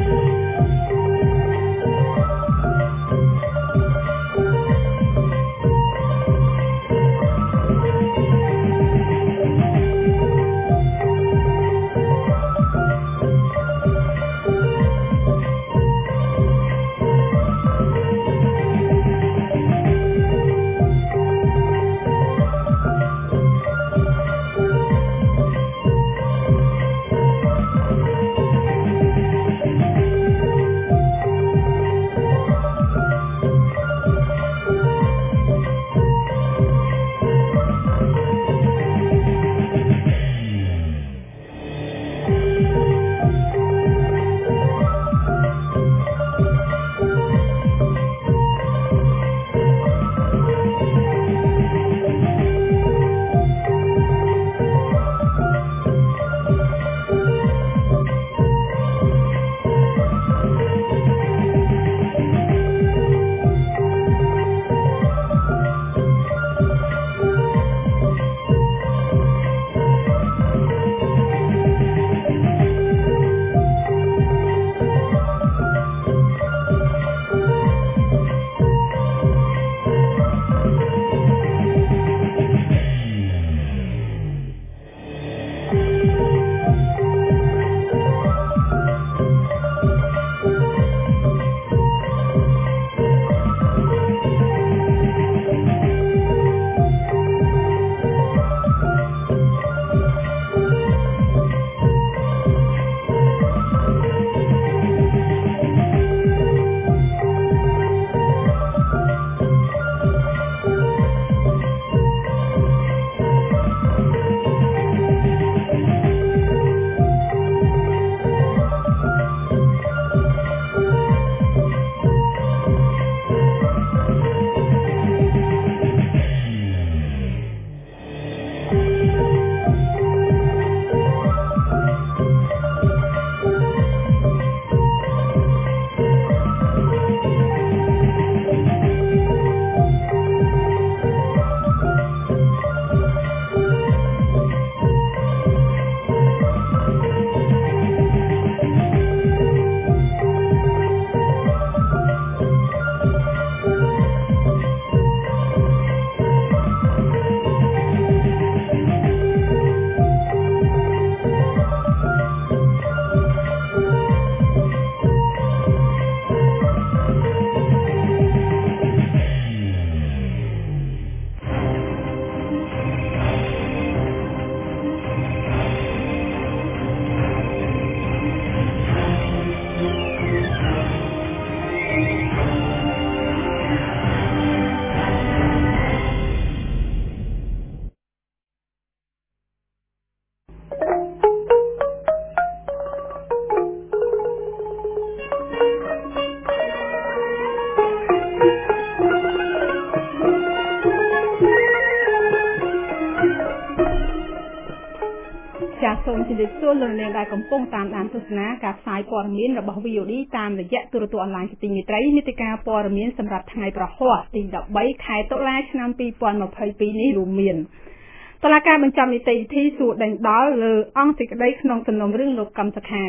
សូមជម្រាបសួរលោកអ្នកដែលកំពុងតាមដានទស្សនាការផ្សាយព័ត៌មានរបស់ VOD តាមរយៈទូរទស្សន៍អនឡាញជាទីមេត្រីនីតិកាលព័ត៌មានសម្រាប់ថ្ងៃប្រហ័សទី13ខែតុលាឆ្នាំ2022នេះរួមមានតុលាការបញ្ចប់នីតិវិធីសួរដេញដោលលើអង្គសេចក្តីក្នុងសំណុំរឿងលោកកឹមសុខា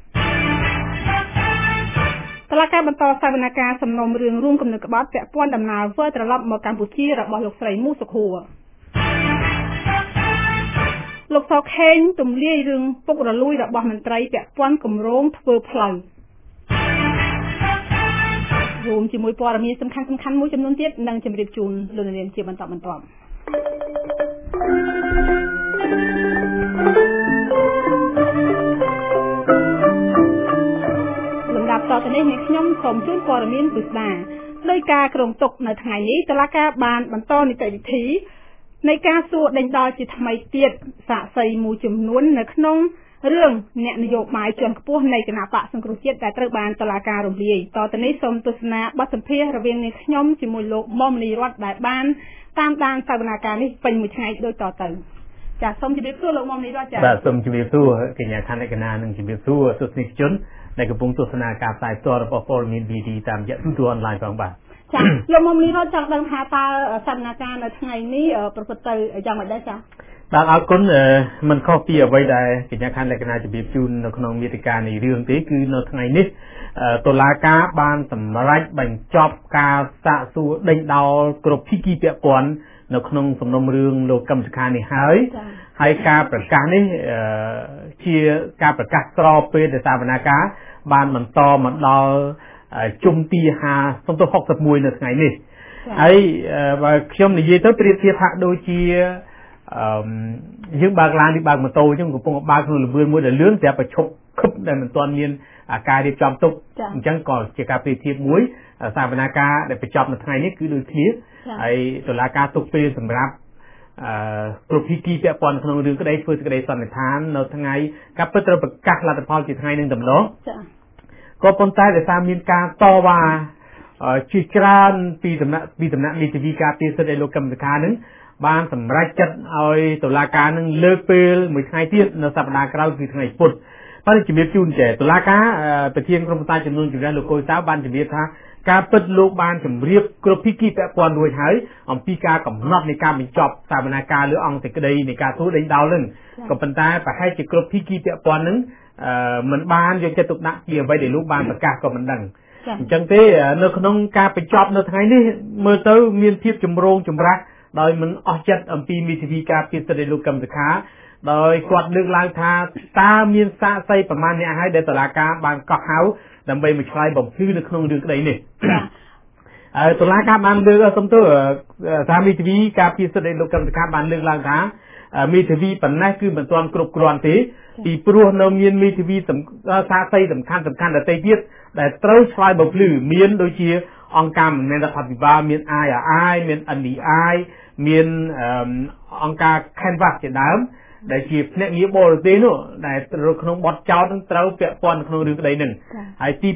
តុលាការបន្តសវនកម្មសំណុំរឿងរួមគំនិតក្បត់ពាក់ព័ន្ធដំណើរវិលត្រឡប់មកកម្ពុជារបស់លោកស្រីមូសុខួរលោកសោខេងទម្លាយរឿងពុករលួយរបស់មន្ត្រីពាក់ព័ន្ធគម្រោងធ្វើផ្លូវរួមជាមួយព័ត៌មានសំខាន់មួយចំនួនទៀតនឹងជម្រាបជូនលោកនាងជាបន្តបន្ទាប់លំដាប់តទៅនេះអ្នកខ្ញុំសូមជូនព័ត៌មានពិស្ដាដោយការគ្រងទុកនៅថ្ងៃនេះតុលាការបានបន្តនីតិវិធីនៃការសួរដេញដោលជាថ្មីទៀតសាក្សីមួយចំនួននៅក្នុងរឿងអ្នកនយោបាយជាន់ខ្ពស់នៃគណៈបកសង្គ្រោះជាតិដែលត្រូវបានតុលាការរំលាយតទៅនេះសូមទស្សនាបទសម្ភាសន៍រវាងនាងខ្ញុំជាមួយលោកមុំនីរ័ត្នដែលបានតាមដានសវនកម្មនេះពេញមួយថ្ងៃដូចតទៅចាសសូមជម្រាបសួរលោកមុំនីរ័ត្នចា៎បាទសូមជម្រាបសួរកញ្ញាខណ្ឌឯកណានិងជម្រាបសួរទស្សនិកជនដែលកំពុងទស្សនាការផ្សាយផ្ទាល់របស់ព័ត៌មាន VD តាមរយៈទូរទស្សន៍អនឡាញផងបាទចាលោកមុំនីរ័ត្នចង់ដឹងថាតើសវនកម្មនៅថ្ងៃនេះប្រព្រឹត្តទៅយ៉ាងម៉េចដែរចាបាទអរគុណមិនខុសពីអ្វីដែលកញ្ញាខាន់លក្ខណៈជំរាបជូននៅក្នុងមេតិកានៃរឿងទេគឺនៅថ្ងៃនេះតុលាការបានសម្រេចបញ្ចប់ការសាកសួរដេញដោលគ្រប់ភាគីពាក់ព័ន្ធនៅក្នុងសំណុំរឿងលោកកឹមសុខានេះហើយការប្រកាសនេះជាការប្រកាសស្របពេលដែលសវនាការបានបន្តមកដល់ជុំទី61នៅថ្ងៃនេះហើយបើខ្ញុំនិយាយទៅប្រៀបធៀបហាក់ដូចជាយើងបើកឡានឬបើកម៉ូតូអញ្ចឹងកំពុងបើកក្នុងលំរឿនមួយដែលលឿនតែប្រឈប់ខឹបដែលមិនទាន់មានការរៀបចំទុកអញ្ចឹងក៏ជាការប្រៀបធៀបមួយសវនាការដែលបញ្ចប់នៅថ្ងៃនេះគឺដូចគ្នាហើយតុលាការទុកពេលសម្រាប់គ្រប់ភាគីពាក់ព័ន្ធក្នុងរឿងក្តីធ្វើសេចក្តីសន្និដ្ឋាននៅថ្ងៃការពិតត្រូវប្រកាសលទ្ធផលជាថ្ងៃនឹងដំណោះក៏ប៉ុន្តែដោយសារមានការតវ៉ាជាច្រើនពីដំណាក់នីតិវិធីការពារសិទ្ធិឲ្យលោកកឹមសុខានឹងបានសម្រេចចិត្តឲ្យតុលាការនឹងលើកពេលមួយថ្ងៃទៀតនៅសប្តាហ៍ក្រោយគឺថ្ងៃពុធបាទជំរាបជូនចេះតុលាការប្រធានក្រុមប្រឹក្សាចំនួនជំរះលោកកុយសៅបានជំរាបថាការពិតលោកបានជម្រាបគ្រប់ភាគីពាក់ព័ន្ធរួចហើយអំពីការកំណត់នៃការបញ្ចប់សវនាការលើអង្គសេចក្តីនៃការទូដេញដោលនឹងក៏ប៉ុន្តែប្រហែលជាគ្រប់ភាគីពាក់ព័ន្ធនឹងមិនបានយកចិត្តទុកដាក់ពីអ្វីដែលលោកបានប្រកាសក៏មិនដឹងអញ្ចឹងទេនៅក្នុងការបញ្ចប់នៅថ្ងៃនេះមើលទៅមានភាពចម្រូងចម្រាសដោយមិនអស់ចិត្តអំពីមេធាវីការពារសិទ្ធិលោកកឹមសុខាដោយគាត់លើកឡើងថាតើមានសាក្សីប្រមាណអ្នកហើយដែលតុលាការបានកោះហៅដើម្បីមកឆ្លើយបំភ្លឺនៅក្នុងរឿងក្តីនេះតុលាការបានលើកសំទោសថាមេធាវីការពារសិទ្ធិលោកកឹមសុខាបានលើកឡើងថាមេធាវីប៉ុណ្ណេះគឺមិនទាន់គ្រប់គ្រាន់ទេពីព្រោះនៅមានមេធាវីសាក្សីសំខាន់ដទៃទៀតដែលត្រូវឆ្លើយបំភ្លឺមានដូចជាអង្គការមិនមែនរដ្ឋាភិបាលមាន IRI មាន NDI មានអង្គការ Canvas ជាដើមដែលជាភ្នាក់ងារបរទេសនោះដែលនៅក្នុងបទចោទនឹងត្រូវពាក់ព័ន្ធក្នុងរឿងក្តីនឹងហើយទី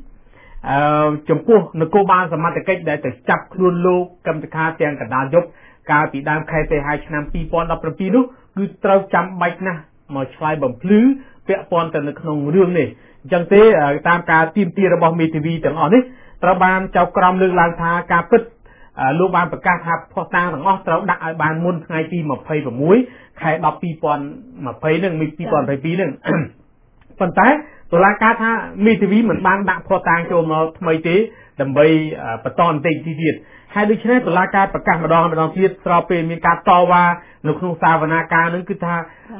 2ចំពោះនគរបាលសមត្ថកិច្ចដែលទៅចាប់ខ្លួនលោកកឹមសុខាទាំងកណ្ដាលយប់កាលពីដើមខែសីហាឆ្នាំ2017នោះគឺត្រូវចាំបាច់ណាស់មកឆ្លើយបំភ្លឺពាក់ព័ន្ធទៅនៅក្នុងរឿងនេះអញ្ចឹងទេតាមការទាមទាររបស់មេធាវីទាំងអស់នេះត្រូវបានចៅក្រមលើកឡើងថាការពិតលោកបានប្រកាសថាផុសតាងទាំងអស់ត្រូវដាក់ឲ្យបានមុនថ្ងៃទី26ខែ10 2020នឹង2022នឹងប៉ុន្តែតុលាការថាមេធាវីមិនបានដាក់ផុសតាងចូលមកថ្មីទេដើម្បីបន្តបន្តិចទៀតហើយដូច្នេះតុលាការប្រកាសម្ដងទៀតស្របពេលមានការតវ៉ានៅក្នុងសាវនាការនឹងគឺថា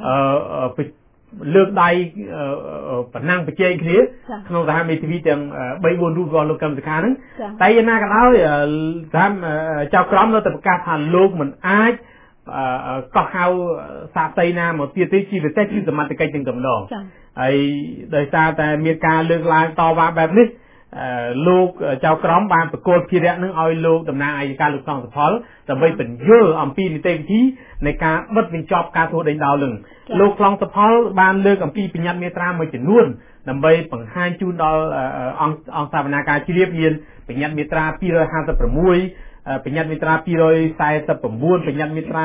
លើកដៃប្រណាំងប្រជែងគ្នាក្នុងសហមេធាវីទាំង3-4រូបរបស់លោកកឹមសុខានឹងតែយ៉ាងណាក៏ដោយតាមចៅក្រមនៅតែប្រកាសថាលោកមិនអាចកោះហៅសាក្សីណាមកទៀតទេជាពិសេសគឺសមត្ថកិច្ចទាំងម្ដងហើយដោយសារតែមានការលើកឡើងតវ៉ាបែបនេះលោកចៅក្រមបានប្រគល់ភារៈនឹងឲ្យលោកតំណាងអัยការលោកសង្ឃសុផលដើម្បីបញ្យល់អំពីនីតិវិធីនៃការបិទបញ្ចប់ការធ្វើដេញដោលនឹងលោកសង្ឃសុផលបានលើកអំពីបញ្ញត្តិមាត្រាមួយចំនួនដើម្បីបង្ហាញជូនដល់អង្គសវនាការជ្រាបមានបញ្ញត្តិមាត្រា256បញ្ញត្តិមាត្រា249បញ្ញត្តិមាត្រា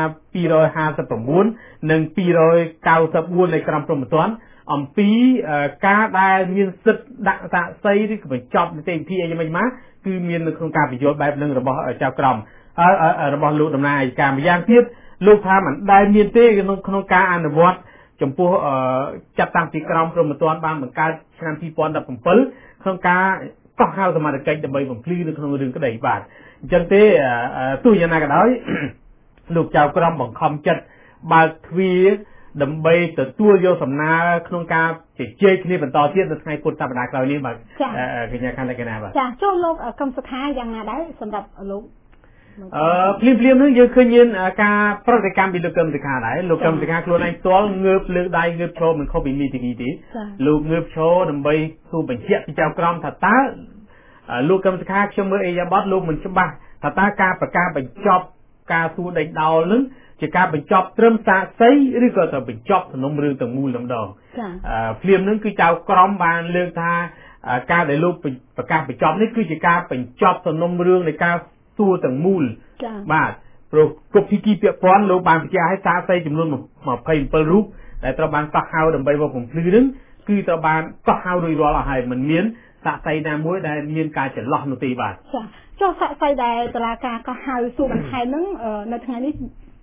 259និង294នៃក្រមព្រហ្មទណ្ឌអំពីការដែលមានសិទ្ធិដាក់សាក្សីឬក៏បញ្ចប់នីតិវិធីអីយ៉ាងម៉េចគឺមាននៅក្នុងការបញ្យល់បែបនឹងរបស់ចៅក្រមរបស់លោកតំណាងអัยការម្យ៉ាងទៀតលោកថាមិនដែលមានទេក្នុងការអនុវត្តចំពោះចាត់តាំងពីក្រមព្រហ្មទណ្ឌបានបង្កើតឆ្នាំ2017ក្នុងការកោះហៅសមាជិកដើម្បីបំភ្លឺនៅក្នុងរឿងក្តីបាទអញ្ចឹងទេទោះយ៉ាងណាក៏ដោយលោកចៅក្រមបង្ខំចិត្តបើកទ្វារដើម្បីទទួលយកសំណើក្នុងការជជែកគ្នាបន្តទៀតនៅថ្ងៃពុធសប្តាហ៍ក្រោយនេះបាទកញ្ញាខាន់លក្ខណៈបាទចាចូលលោកកឹមសុខាយ៉ាងណាដែរសម្រាប់លោកភ្លាមនោះយើងឃើញមានការប្រតិកម្មពីលោកកឹមសុខាដែរលោកកឹមសុខាខ្លួនឯងផ្ទាល់ងើបលើកដៃងើបឈរមិនខុសពីមេធាវីទេលោកងើបឈរដើម្បីសួរបញ្ជាក់ពីចៅក្រមថាតើលោកកឹមសុខាខ្ញុំមើលអេយ៉ាបតលោកមិនច្បាស់ថាតើការប្រកាសបញ្ចប់ការសួរដេញដោលនឹងជាការបញ្ចប់ត្រឹមសាក្សីឬក៏ទៅបញ្ចប់សំណុំរឿងទាំងមូលតែម្ដងភ្លាមនឹងគឺចៅក្រមបានលើកថាការដែលលោកប្រកាសបញ្ចប់នេះគឺជាការបញ្ចប់សំណុំរឿងនៃការសួរទាំងមូលបាទព្រោះគ្រប់ភាគីពាក់ព័ន្ធលោកបានបញ្ជាក់ឲ្យសាក្សីចំនួន27រូបដែលត្រូវបានកោះហៅដើម្បីមកបំភ្លឺនឹងគឺត្រូវបានកោះហៅរួចរាល់អស់ហើយមិនមានសាក្សីណាមួយដែលមានការចន្លោះនោះទេបាទចុះសាក្សីដែលតុលាការកោះហៅសួរបន្ថែមនឹងនៅថ្ងៃនេះ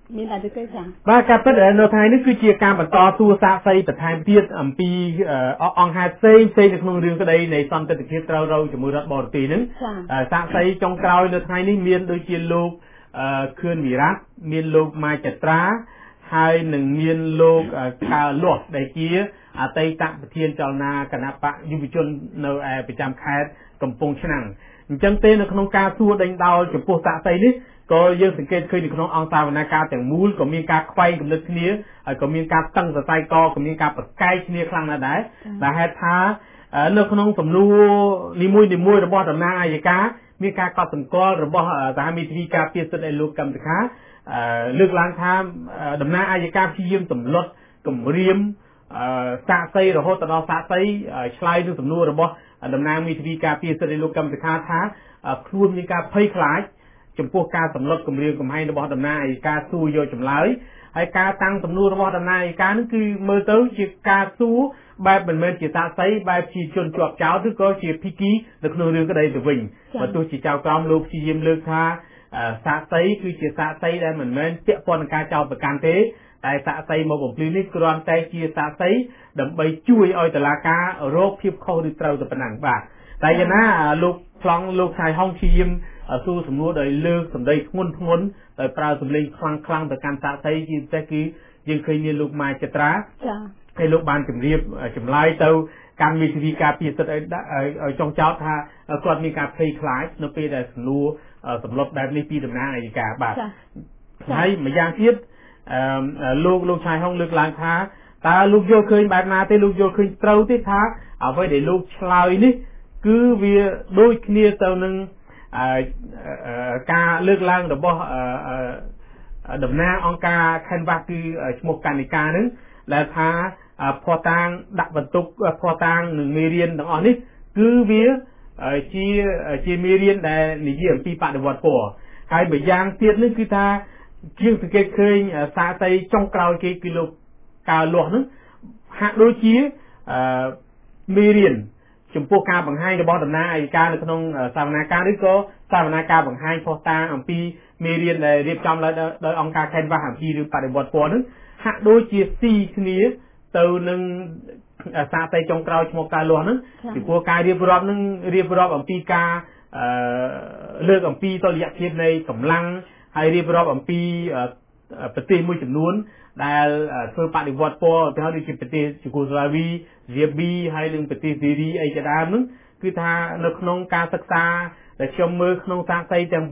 មានតែទៅចាបាទការពិតនៅថ្ងៃនេះគឺជាការបន្តសួរសាកសីបន្ថែមទៀតអំពីអង្គហេតុផ្សេងនៅក្នុងរឿងក្តីនៃសន្តិភាពត្រូវរងជាមួយរដ្ឋបរទេសហ្នឹងសាកសីចុងក្រោយនៅថ្ងៃនេះមានដូចជាលោកខឿនវិរៈមានលោកម៉ាចត្រាហើយនឹងមានលោកកាលាស់ដែលជាអតីតប្រធានចលនាគណៈបកយុវជននៅប្រចាំខេត្តកំពង់ឆ្នាំងអញ្ចឹងទេនៅក្នុងការសួរដេញដោលចំពោះសាកសីនេះក៏យើងសង្កេតឃើញនៅក្នុងអង្គសាវនាការទាំងមូលក៏មានការខ្វែងគំនិតគ្នាហើយក៏មានការតឹងសរសៃកក៏មានការប្រកែកគ្នាខ្លាំងណាស់ដែរដែលហេតុថានៅក្នុងសំណួរនីមួយៗរបស់តំណាងអัยការមានការកត់សម្គាល់របស់សហមេធាវីការពារសិទ្ធិឲ្យលោកកម្មសខាលើកឡើងថាតំណាងអัยការព្យាយាមទម្លត់គម្រាមសាកសីរហូតដល់សាកសីឆ្លើយនឹងសំណួររបស់តំណាងមេធាវីការពារសិទ្ធិឲ្យលោកកម្មសខាថាខ្លួនមានការភ័យខ្លាចចំពោះការសម្លុតគម្រាមកំហែងរបស់តំណាងអัยការសួរយកចម្លើយហើយការតាំងសំណួររបស់តំណាងអัยការនឹងគឺមើលទៅជាការសួរបែបមិនមែនជាសាកសីបែបជាជនជាប់ចោទឬក៏ជាភីគីនៅក្នុងរឿងក្តីទៅវិញបើទោះជាចៅក្រមលោកព្យាយាមលើកថាសាកសីគឺជាសាកសីដែលមិនមែនពាក់ព័ន្ធនឹងការចោទប្រកាន់ទេតែសាកសីមកបំភ្លឺនេះគ្រាន់តែជាសាកសីដើម្បីជួយឲ្យតុលាការរកភាពខុសឬត្រូវទៅប៉ុណ្ណឹងបាទតែយ៉ាងណាលោកប្លង់លោកឆៃហុងព្យាយាមសួរសំណួរដោយលើកសម្ដីធ្ងន់ដោយប្រើសម្លេងខ្លាំងទៅកាន់សាកសីជាពិសេសគឺយើងឃើញមានលោកម៉ាចត្រាចា៎ហើយលោកបានជម្រាបចម្លើយទៅកម្មវិធីការពារសិទ្ធិឲ្យចុងចោតថាគាត់មានការភ័យខ្លាចនៅពេលដែលសំណួរសម្លុតបែបនេះពីតំណាងអัยការបាទហើយម្យ៉ាងទៀតលោកឆៃហុងលើកឡើងថាតើលោកយល់ឃើញបែបណាទេលោកយល់ឃើញត្រូវទេថាអ្វីដែលលោកឆ្លើយនេះគឺវាដូចគ្នាទៅនឹងការលើកឡើងរបស់តំណាងអង្គការខេនវ៉ាគឺឈ្មោះកណ្ឌិកានឹងដែលថាភ័ស្តុតាងដាក់បន្ទុកភ័ស្តុតាងនឹងមេរៀនទាំងអស់នេះគឺវាជាមេរៀនដែលនិយាយអំពីបដិវត្តពណ៌ហើយម្យ៉ាងទៀតនេះគឺថាជាងសង្កេតឃើញសាកសីចុងក្រោយគេគឺលោកកាលាស់នឹងហាក់ដូចជាមេរៀនចំពោះការបង្ហាញរបស់តំណាងអัยការនៅក្នុងសវនាការឬក៏សវនាការបង្ហាញភ័ស្តុតាងអំពីមេរៀនដែលរៀបចំឡើងដោយអង្គការខេនវ៉ាអំពីរឿងបដិវត្តពណ៌នឹងហាក់ដូចជាស៊ីគ្នាទៅនឹងសាកសីចុងក្រោយឈ្មោះកាលាស់នឹងពីព្រោះការរៀបរាប់នឹងរៀបរាប់អំពីការលើកអំពីតុល្យភាពនៃកម្លាំងហើយរៀបរាប់អំពីប្រទេសមួយចំនួនដែលធ្វើបដិវត្តពណ៌ទៅហើយដូចជាប្រទេសជូកូស្លាវីរៀប៊ីហើយនិងប្រទេសស៊ីរីអីជាដើមហ្នឹងគឺថានៅក្នុងការសិក្សាដែលខ្ញុំមើលក្នុងសាកសីទាំង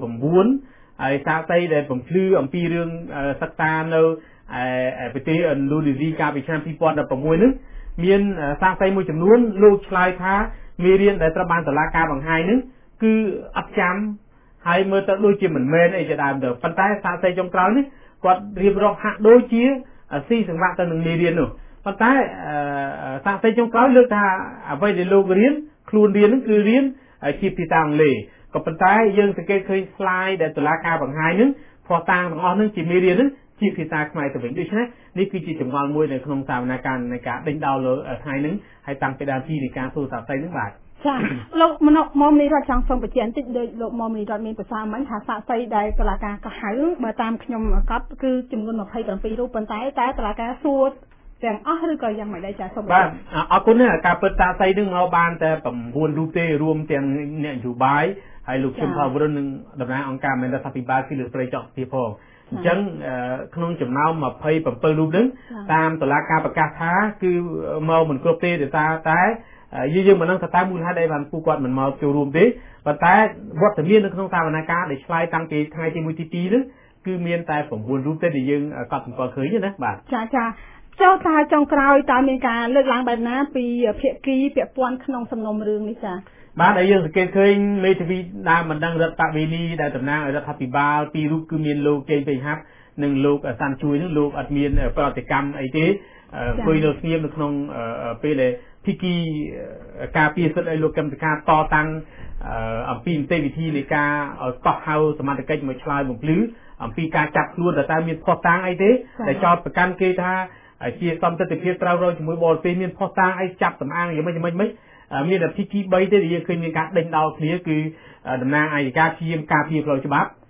9ហើយសាកសីដែលបំភ្លឺអំពីរឿងសិក្សានៅប្រទេសឥណ្ឌូនេស៊ីកាលពីឆ្នាំ2016ហ្នឹងមានសាកសីមួយចំនួនលោកឆ្លើយថាមេរៀនដែលត្រូវបានតុលាការបង្ហាញហ្នឹងគឺអត់ចាំហើយមើលទៅដូចជាមិនមែនអីជាដើមទៅប៉ុន្តែសាកសីចុងក្រោយនេះគាត់រៀបរាប់ហាក់ដូចជាស៊ីសង្វាក់ទៅនឹងមេរៀននោះប៉ុន្តែសាកសីចុងក្រោយលើកថាអ្វីដែលលោករៀនខ្លួនរៀនហ្នឹងគឺរៀនជាភាសាអង់គ្លេសក៏ប៉ុន្តែយើងសង្កេតឃើញ slide ដែលតុលាការបង្ហាញហ្នឹងភស្តុតាងទាំងអស់ហ្នឹងជាមេរៀនហ្នឹងជាភាសាខ្មែរទៅវិញដូច្នេះនេះគឺជាចម្ងល់មួយនៅក្នុងសវនាការនៃការដេញដោលលើថ្ងៃហ្នឹងហើយតាំងពីដើមពីនៃការសួរសាកសីហ្នឹងបាទចាលោកមុំនេះរដ្ឋចង់សូមបញ្ជាក់បន្តិចដោយលោកមុំនេះរដ្ឋមានប្រសាមិញថាសាកសីដែលតុលាការកោះហៅបើតាមខ្ញុំកត់គឺចំនួន27រូបប៉ុន្តែតុលាការសួរទាំងអស់ឬក៏យ៉ាងម៉េចដែរចាសូមបាទអរគុណណាស់ការពិតសាកសីនឹងមកបានតែ9រូបទេរួមទាំងអ្នកនយោបាយហើយលោកជំផលវរុននឹងតំណាងអង្គការមេរដ្ឋាភិបាលគឺលោកស្រីចောက်ទីផងអញ្ចឹងក្នុងចំណោម27រូបហ្នឹងតាមតុលាការប្រកាសថាគឺមកមិនគ្រប់ទេដោយសារតែយើងមិនដឹងថាតើមូលហេតុអីបានពួកគាត់មិនមកចូលរួមទេប៉ុន្តែវត្តមាននៅក្នុងសវនាការដែលឆ្លើយតាំងពីថ្ងៃទី1ទី2ហ្នឹងគឺមានតែ9រូបទេដែលយើងកត់សម្គាល់ឃើញណាបាទចាចុះតើចុងក្រោយតើមានការលើកឡើងបែបណាពីភាគីពាក់ព័ន្ធក្នុងសំណុំរឿងនេះចាបាទហើយយើងសង្កេតឃើញមេធាវីដើមបណ្ដឹងរដ្ឋបវេនីដែលតំណាងឲ្យរដ្ឋាភិបាលពីររូបគឺមានលោកជេងពេញហាប់និងលោកសាន់ជួយនឹងលោកអត់មានប្រតិកម្មអីទេអង្គុយនៅស្ងៀមនៅក្នុងពេលដែលភិគីការពារសិទ្ធិឲ្យលោកកម្មសខាតតាំងអំពីនីតិវិធីនៃការកោះហៅសមត្ថកិច្ចមកឆ្លើយបំភ្លឺអំពីការចាប់ខ្លួនតើមានផុសតាំងអីទេដែលចោទប្រកាន់គេថាជាសន្តិភាពត្រូវរកជាមួយបរទេសមានផុសតាំងអីចាប់សម្អាងយ៉ាងម៉េចមានតែភិគី3ទេដែលយើងឃើញមានការដេញដោលគ្នាគឺតំណាងអัยការព្យាយាមការពារផ្លូវច្បាប់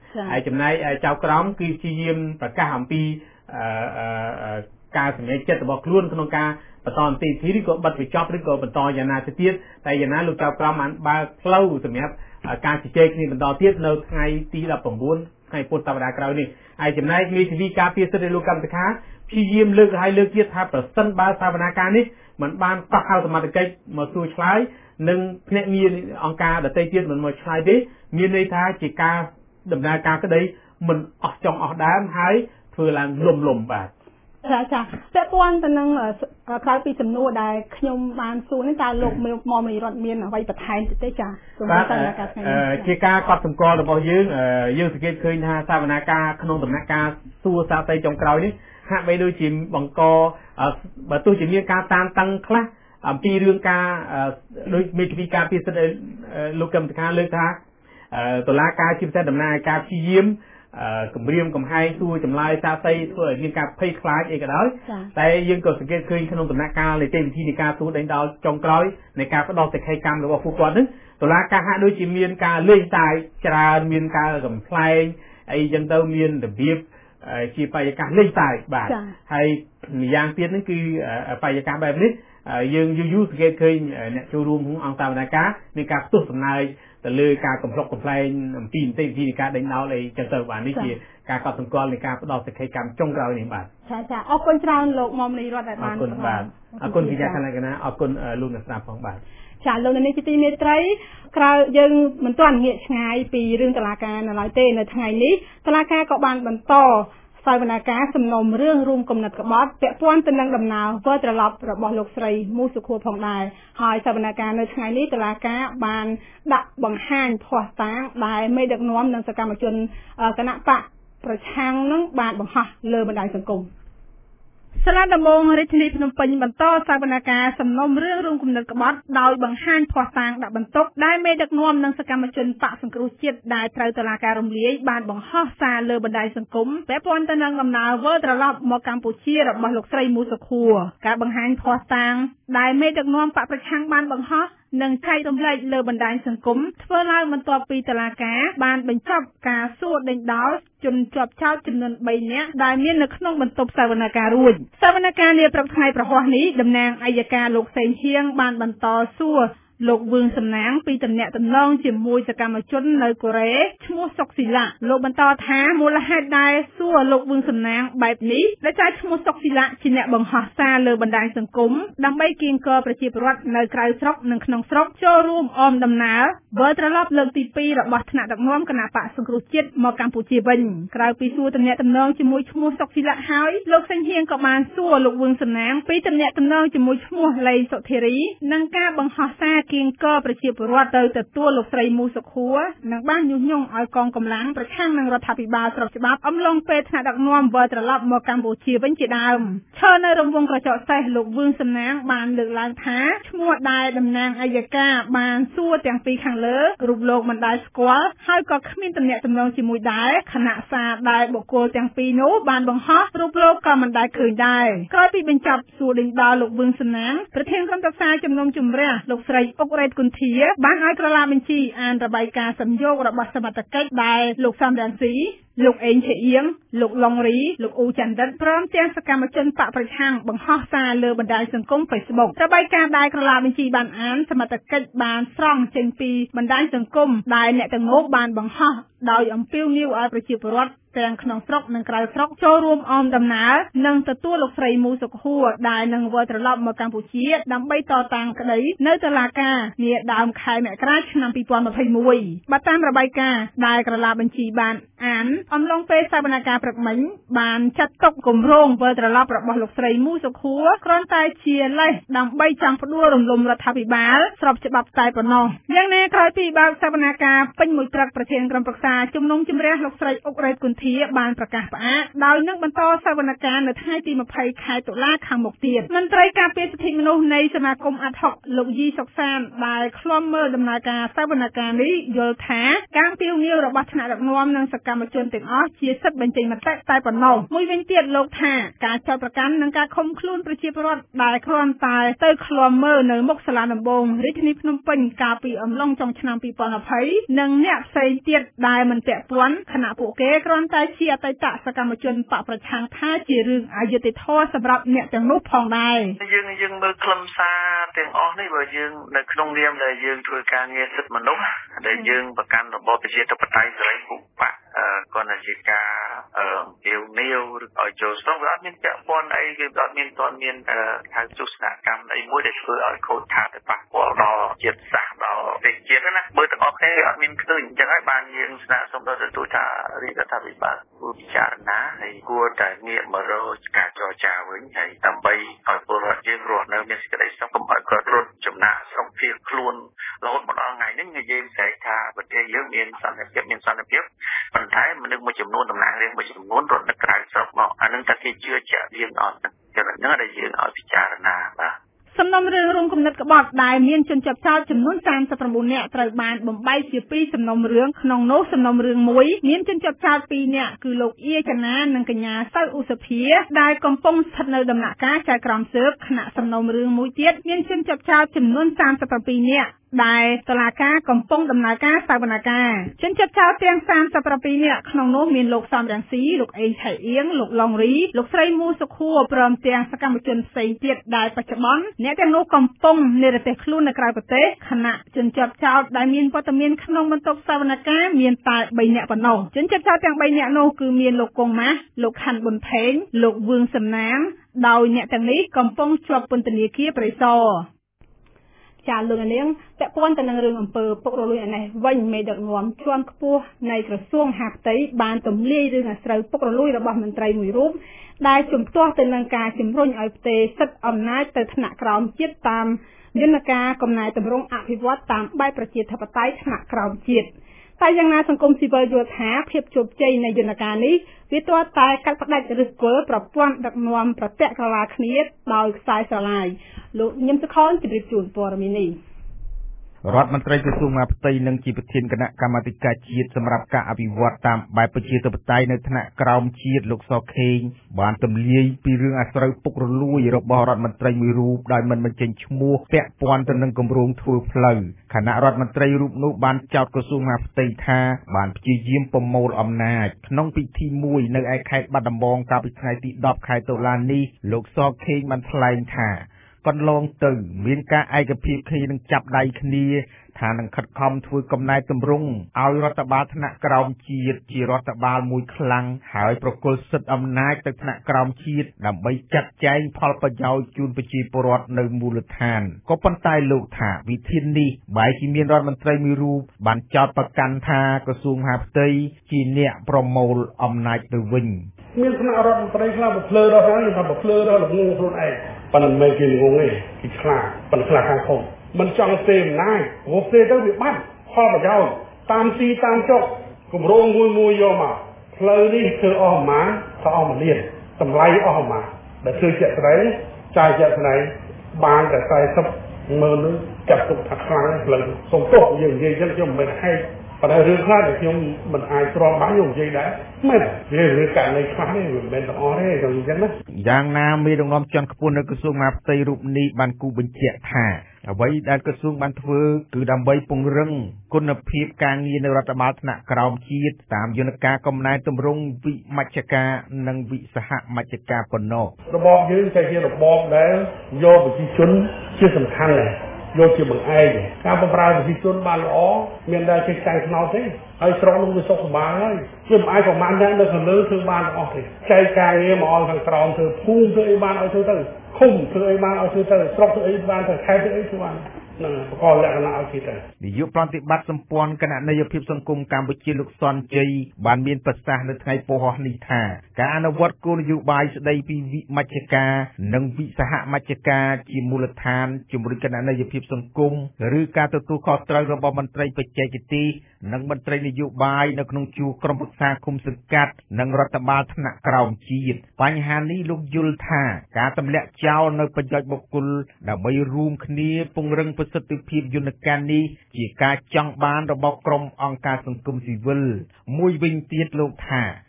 ហើយចំណែកចៅក្រមគឺព្យាយាមប្រកាសអំពីការសម្រេចចិត្តរបស់ខ្លួនក្នុងការបន្តនីតិវិធីឬក៏បិទបញ្ចប់ឬក៏បន្តយ៉ាងណាទៅទៀតតែយ៉ាងណាលោកចៅក្រមបានបើកផ្លូវសម្រាប់ការជជែកគ្នាបន្តទៀតនៅថ្ងៃទី19ថ្ងៃពុធសប្តាហ៍ក្រោយនេះហើយចំណែកមេធាវីការពារសិទ្ធិលោកកម្មសិក្ខាព្យាយាមលើកទៀតថាប្រសិនបើសវនាការនេះมันបានកោះហៅសមត្ថកិច្ចមកសួរឆ្លើយនិងភ្នាក់ងារអង្គការដទៃទៀតមិនមកឆ្លើយទេមានន័យថាជាការដំណើរការក្តីមិនអស់ចុងអស់ដើមហើយធ្វើឡើងលំបាទចាពាក់ព័ន្ធទៅនឹងក្រៅពីសំណួរដែលខ្ញុំបានសួរនេះតើលោកមកមេរដ្ឋមានអ្វីបន្ថែមទេចាសូមសវនាការថ្ងៃនេះជាការកត់សម្គាល់របស់យើងសង្កេតឃើញថាសវនាការក្នុងដំណាក់កាលសួរសាកសីចុងក្រោយនេះហាក់បីដូចជាបង្កបើទោះជាមានការតានតឹងខ្លះអំពីរឿងការដូចមេធាវីការពារសិទ្ធិលោកកម្មសិក្ខាលើកថាតុលាការជាពិសេសដំណើរការព្យាយាមគម្រាមកំហែងសួរចម្លើយសាកសីធ្វើឲ្យមានការភ័យខ្លាចអីក៏ដោយតែយើងក៏សង្កេតឃើញក្នុងដំណាក់កាលនីតិវិធីនៃការសួរដេញដោលចុងក្រោយនៃការផ្ដោតសេចក្តីកម្មរបស់ពួកគាត់នេះតុលាការហាក់ដូចជាមានការលេងសើចច្រើនមានការកំប្លែងអីចឹងទៅមានរបៀបជាបរិយាកាសលេងសើចបាទហើយម្យ៉ាងទៀតហ្នឹងគឺបរិយាកាសបែបនេះយើងយូរសង្កេតឃើញអ្នកចូលរួមក្នុងអង្គការវណ្ណការមានការផ្ទុះសំណើចទៅលើការកំប្លុកកំប្លែងអំពីនីតិវិធីនៃការដេញដោលអីចឹងទៅបាទនេះជាការកត់សម្គាល់នៃការផ្ដោតសេចក្តីកម្មចុងក្រោយនេះបាទចាអរគុណច្រើនលោកមុំនីរដ្ឋដែលបានអរគុណបាទអរគុណគណៈកណាអរគុណលោកអ្នកស្ដាប់ផងបាទចាលោកនេះជាទីមេត្រីក្រៅយើងមិនទាន់ងាកឆ្ងាយពីរឿងតុលាការនៅឡើយទេនៅថ្ងៃនេះតុលាការក៏បានបន្តសវនាការសំណុំរឿងរួមគំនិតក្បត់ពាក់ព័ន្ធទៅនឹងដំណើរវិលត្រឡប់របស់លោកស្រីមូសុខួរផងដែរហើយសវនាការនៅថ្ងៃនេះតុលាការបានដាក់បង្ហាញភស្តុតាងដែលមេដឹកនាំនិងសកម្មជនគណៈបកប្រឆាំងនឹងបានបង្ហោះលើបណ្ដាញសង្គមសាលាដំបងរាជធានីភ្នំពេញបន្តសវនាការសំណុំរឿងរួមគំនិតក្បត់ដោយបង្ហាញភស្តុតាងដាក់បន្ទុកដែលមេដឹកនាំនិងសកម្មជនបកសង្គ្រោះជាតិដែលត្រូវតុលាការរំលាយបានបង្ហោះសារលើបណ្ដាញសង្គមពាក់ព័ន្ធទៅនឹងដំណើរវិលត្រឡប់មកកម្ពុជារបស់លោកស្រីមូសុខួរការបង្ហាញភស្តុតាងដែលមេដឹកនាំបកប្រឆាំងបានបង្ហោះនិងចែករំលែកលើបណ្ដាញសង្គមធ្វើឡើងបន្ទាប់ពីតុលាការបានបញ្ចប់ការសួរដេញដោលជនជាប់ចោទចំនួន3នាក់ដែលមាននៅក្នុងបន្ទប់សវនកម្មរួចសវនកម្មនាព្រឹកថ្ងៃប្រហ័សនេះតំណាងអัยការលោកសេងហៀងបានបន្តសួរលោកវឿងសំណាងពីតំណែងតំណងជាមួយសកម្មជននៅកូរ៉េឈ្មោះសុកស៊ីឡាលោកបន្តថាមូលហេតុដែលសួរលោកវឿងសំណាងបែបនេះដោយសារឈ្មោះសុកស៊ីឡាជាអ្នកបង្ហោះសារលើបណ្ដាញសង្គមដើម្បីកៀងគរប្រជាពលរដ្ឋនៅក្រៅស្រុកនិងក្នុងស្រុកចូលរួមអមដំណើរវិលត្រឡប់លើកទី2របស់ថ្នាក់ដឹកនាំគណៈបកសង្គ្រោះជាតិមកកម្ពុជាវិញក្រៅពីសួរតំណែងតំណងជាមួយឈ្មោះសុកស៊ីឡាហើយលោកសេងហៀងក៏បានសួរលោកវឿងសំណាងពីតំណែងតំណងជាមួយឈ្មោះលេងសុធារីនិងការបង្ហោះសារគៀងគរប្រជាពលរដ្ឋទៅទទួលលោកស្រីមូសុខួរនិងបានញុះញង់ឲ្យកងកម្លាំងប្រឆាំងនឹងរដ្ឋាភិបាលស្របច្បាប់អំឡុងពេលថ្នាក់ដឹកនាំវិលត្រឡប់មកកម្ពុជាវិញជាដើមឈរនៅរង្វង់ក្រចកសេះលោកវឿងសំណាងបានលើកឡើងថាឈ្មោះដែលតំណាងអัยការបានសួរទាំងពីរខាងលើរូបលោកមិនដែលស្គាល់ហើយក៏គ្មានតំណែងតំណងជាមួយដែរខណៈសារដែលបុគ្គលទាំងពីរនោះបានបង្ហោះរូបលោកក៏មិនដែលឃើញដែរក្រោយពីបញ្ចប់សួរដេញដោលលោកវឿងសំណាងប្រធានក្រុមប្រឹក្សាជំនុំជម្រះលោកស្រីអុករ៉េតគុន្ធាបានឲ្យក្រឡាបញ្ជីអានរបាយការណ៍សំយោគរបស់សមត្ថកិច្ចដែលលោកសំរងស៊ីលោកអេងឆេអៀងលោកឡុងរីលោកអ៊ូច័ន្ទរិទ្ធព្រមទាំងសកម្មជនបកប្រឆាំងបង្ហោះសារលើបណ្ដាញសង្គម Facebook របាយការណ៍ដែលក្រឡាបញ្ជីបានអានសមត្ថកិច្ចបានស្រង់ចេញពីបណ្ដាញសង្គមដែលអ្នកទាំងនោះបានបង្ហោះដោយអំពាវនាវឲ្យប្រជាពលរដ្ឋទាំងក្នុងស្រុកនិងក្រៅស្រុកចូលរួមអមដំណើរនិងទទួលលោកស្រីមូសុខួរដែលនឹងវិលត្រឡប់មកកម្ពុជាដើម្បីតតាំងក្តីនៅតុលាការនាដើមខែមករាឆ្នាំ2021បើតាមរបាយការណ៍ដែលក្រឡាបញ្ជីបានអានអំឡុងពេលសវនកម្មព្រឹកមិញបានចាត់ទុកគម្រោងវិលត្រឡប់របស់លោកស្រីមូសុខួរគ្រាន់តែជាលេសដើម្បីចង់ផ្ដួលរំលំរដ្ឋាភិបាលស្របច្បាប់តែប៉ុណ្ណោះយ៉ាងណាក្រោយពីបើកសវនកម្មពេញមួយព្រឹកប្រធានក្រុមប្រឹក្សាជំនុំជម្រះលោកស្រីអុករ៉េតគុន្ធាបានប្រកាសផ្អាកដោយនឹងបន្តសវនកម្មនៅថ្ងៃទី20ខែតុលាខាងមុខទៀតមន្ត្រីការពារសិទ្ធិមនុស្សនៃសមាគមអាត់ហុកលោកយីសុកសានដែលឃ្លាំមើលដំណើរការសវនកម្មនេះយល់ថាការពាវនាវរបស់ថ្នាក់ដឹកនាំនិងសកម្មជនទាំងអស់ជាសិទ្ធិបញ្ចេញមតិតែប៉ុណ្ណោះមួយវិញទៀតលោកថាការចោទប្រកាន់និងការឃុំខ្លួនប្រជាពលរដ្ឋដែលគ្រាន់តែទៅឃ្លាំមើលនៅមុខសាលាដំបងរាជធានីភ្នំពេញកាលពីអំឡុងចុងឆ្នាំ2020និងអ្នកផ្សេងទៀតដែលដែលមិនពាក់ព័ន្ធខណៈពួកគេគ្រាន់តែជាអតីតសកម្មជនបកប្រឆាំងថាជារឿងអយុត្តិធម៌សម្រាប់អ្នកទាំងនោះផងដែរយើងមើលខ្លឹមសារទាំងអស់នេះបើយើងនៅក្នុងនាមដែលយើងធ្វើការងារសិទ្ធិមនុស្សដែលយើងប្រកាន់របបប្រជាធិបតេយ្យសេរីភូបកគាត់ជាការទាវនាវឬឲ្យចូលស្រុកវាអត់មានពាក់ព័ន្ធអីគឺអត់មានហៅទស្សនកម្មអីមួយដែលធ្វើឲ្យខូចខាតទៅប៉ះពាល់ដល់ជាតិសាសន៍ដល់ប្រទេសជាតិណាបើទាំងអស់គ្នាអត់មានឃើញអញ្ចឹងហើយបានយើងស្នើសុំដល់ទទួលថារាជរដ្ឋាភិបាលគួរពិចារណាហើយគួរតែងាកមករកការចរចាវិញហើយដើម្បីឲ្យពលរដ្ឋយើងរស់នៅមានសេចក្តីសុខកុំឲ្យគាត់រត់ចំណាកស្រុកភៀសខ្លួនរហូតមកដល់ថ្ងៃនេះយើងស្រែកថាប្រទេសយើងមានសន្តិភាពប៉ុន្តែមនុស្សមួយចំនួនតំណាងរាស្ត្រមួយចំនួនរត់នៅក្រៅស្រុកមកអានឹងតែគេជឿជាក់យើងអត់ចំណុចហ្នឹងដែលយើងឲ្យពិចារណាបាទសំណុំរឿងរួមគំនិតក្បត់ដែលមានជនជាប់ចោទចំនួន39នាក់ត្រូវបានបំបែកជា2សំណុំរឿងក្នុងនោះសំណុំរឿងមួយមានជនជាប់ចោទ2នាក់គឺលោកអៀចនានិងកញ្ញាសៅឧសភាដែលកំពុងស្ថិតនៅដំណាក់កាលចៅក្រមស៊ើបខណៈសំណុំរឿងមួយទៀតមានជនជាប់ចោទចំនួន37នាក់ដែលតុលាការកំពុងដំណើរការស្ថាបនាការជនជាប់ចោទទាំង37នាក់ក្នុងនោះមានលោកសំរងស៊ីលោកអេងថៃអៀងលោកឡុងរីលោកស្រីមូសុខួរព្រមទាំងសកម្មជនផ្សេងទៀតដែលបច្ចុប្បន្នអ្នកទាំងនោះកំពុងនិរទេសខ្លួននៅក្រៅប្រទេសខណៈជនជាប់ចោទដែលមានវត្តមានក្នុងបន្ទប់ស្ថាបនាការមានតែ3នាក់ប៉ុណ្ណោះជនជាប់ចោទទាំង3នាក់នោះគឺមានលោកកុងម៉ាស់លោកខាន់ប៊ុនផេងលោកវឿងសំណាងដោយអ្នកទាំងនេះកំពុងជាប់ពន្ធនាគារព្រៃសរចាលោកនាងពាក់ព័ន្ធទៅនឹងរឿងអំពើពុករលួយនេះវិញមេដឹកនាំជាន់ខ្ពស់នៃក្រសួងមហាផ្ទៃបានទម្លាយរឿងអាស្រូវពុករលួយរបស់មន្ត្រីមួយរូបដែលជំទាស់ទៅនឹងការជំរុញឲ្យផ្ទេរសិទ្ធិអំណាចទៅថ្នាក់ក្រោមជាតិតាមយន្តការកំណែទម្រង់អភិវឌ្ឍតាមបែបប្រជាធិបតេយ្យថ្នាក់ក្រោមជាតិតែយ៉ាងណាសង្គមស៊ីវិលយល់ថាភាពជោគជ័យនៃយន្តការនេះវាទាល់តែកាត់ផ្ដាច់ឫសគល់ប្រព័ន្ធដឹកនាំប្រតិក្រឡាគ្នាដោយខ្សែស្រឡាយលោកញឹមសុខនជម្រាបជូនព័ត៌មាននេះរដ្ឋមន្ត្រីក្រសួងមហាផ្ទៃនិងជាប្រធានគណៈកម្មាធិការជាតិសម្រាប់ការអភិវឌ្ឍតាមបែបប្រជាធិបតេយ្យនៅថ្នាក់ក្រោមជាតិលោកសខេងបានទម្លាយពីរឿងអាស្រូវពុករលួយរបស់រដ្ឋមន្ត្រីមួយរូបដោយមិនបញ្ចេញឈ្មោះពាក់ព័ន្ធទៅនឹងគម្រោងធ្វើផ្លូវគណៈរដ្ឋមន្ត្រីរូបនោះបានចោទក្រសួងមហាផ្ទៃថាបានព្យាយាមប្រមូលអំណាចក្នុងពិធីមួយនៅឯខេត្តបាត់ដំបងកាលពីថ្ងៃទី10ខែតុលានេះលោកសខេងបានថ្លែងថាកន្លងទៅមានការឯកភាពគ្នានឹងចាប់ដៃគ្នាថានឹងខិតខំធ្វើកំណែទម្រង់ឲ្យរដ្ឋបាលថ្នាក់ក្រោមជាតិជារដ្ឋបាលមួយខ្លាំងហើយប្រគល់សិទ្ធិអំណាចទៅថ្នាក់ក្រោមជាតិដើម្បីចាត់ចែងផលប្រយោជន៍ជូនប្រជាពលរដ្ឋនៅមូលដ្ឋានក៏ប៉ុន្តែលោកថាវិធាននេះបែរជាមានរដ្ឋមន្ត្រីមួយរូបបានចោទប្រកាន់ថាក្រសួងមហាផ្ទៃជាអ្នកប្រមូលអំណាចទៅវិញមានថ្នាក់រដ្ឋមន្ត្រីខ្លះបំភ្លឺដល់ហើយថាបំភ្លឺដល់ល្ងងខ្លួនឯងប៉ុន្តែមិនគេល្ងងទេគេខ្លាចប៉ុន្តែខ្លាចខាងខុសមិនចង់ទេអំណាចព្រោះទេទៅវាបាត់ផលប្រយោជន៍តាមទីតាមចុកគម្រោងមួយយកមកផ្លូវនេះធ្វើអស់ប្រមាណថាអស់1លានតម្លៃអស់ប្រមាណដែលធ្វើជាក់ស្ដែងចាយជាក់ស្ដែងបានតែ40ម៉ឺននឹងចាត់ទុកថាខ្លាំងផ្លូវសុំទោសយើងនិយាយចឹងខ្ញុំមិនហែកប៉ុន្តែរឿងខ្លះដែលខ្ញុំមិនអាចទ្រាំបានខ្ញុំនិយាយដែរមែនវារឿងករណីខ្លះនេះមិនមែនទាំងអស់ទេខ្ញុំអញ្ចឹងណាយ៉ាងណាមេដឹកនាំជាន់ខ្ពស់នៅក្រសួងមហាផ្ទៃរូបនេះបានគូបញ្ជាក់ថាអ្វីដែលក្រសួងបានធ្វើគឺដើម្បីពង្រឹងគុណភាពការងារនៅរដ្ឋបាលថ្នាក់ក្រោមជាតិតាមយន្តការកំណែទម្រង់វិមជ្ឈការនិងវិសហមជ្ឈការប៉ុណ្ណោះរបបយើងតែជារបបដែលយកប្រជាជនជាសំខាន់ដែរយកជាបង្អែកការបម្រើប្រជាជនបានល្អមានតែចេះចែកថ្នោតទេហើយស្រុកនោះវាសុខសប្បាយហើយវាមិនអាចប្រមាណយ៉ាងនៅខាងលើធ្វើបានទាំងអស់ទេចែកការងារមកឲ្យខាងក្រោមធ្វើភូមិធ្វើអីបានឲ្យធ្វើទៅឃុំធ្វើអីបានឲ្យធ្វើទៅស្រុកធ្វើអីបានទៅខេត្តធ្វើអីធ្វើបាននឹងបកលក្ខណៈឲ្យគេទៅនាយកប្រតិបត្តិសម្ព័ន្ធគណៈនយោបាយសង្គមកម្ពុជាលោកសនជ័យបានមានប្រសាសន៍នៅថ្ងៃពហុនេះថាការអនុវត្តគោលនយោបាយស្ដីពីវិមជ្ឈការនិងវិសហមជ្ឈការជាមូលដ្ឋានជំរុញគណៈនយោបាយសង្គមឬការទទួលខុសត្រូវរបស់មន្ត្រីបច្ចេកទេសនិងមន្ត្រីនយោបាយនៅក្នុងជួរក្រុមប្រឹក្សាគុំសង្កាត់និងរដ្ឋបាលថ្នាក់ក្រោមជាតិបញ្ហានេះលោកយល់ថាការទម្លាក់ចោលនៅប្រយោជន៍បុគ្គលដើម្បីរួមគ្នាពង្រឹងប្រសិទ្ធភាពយន្តការនេះជាការចង់បានរបស់ក្រុមអង្គការសង្គមស៊ីវិលមួយវិញទៀតលោកថា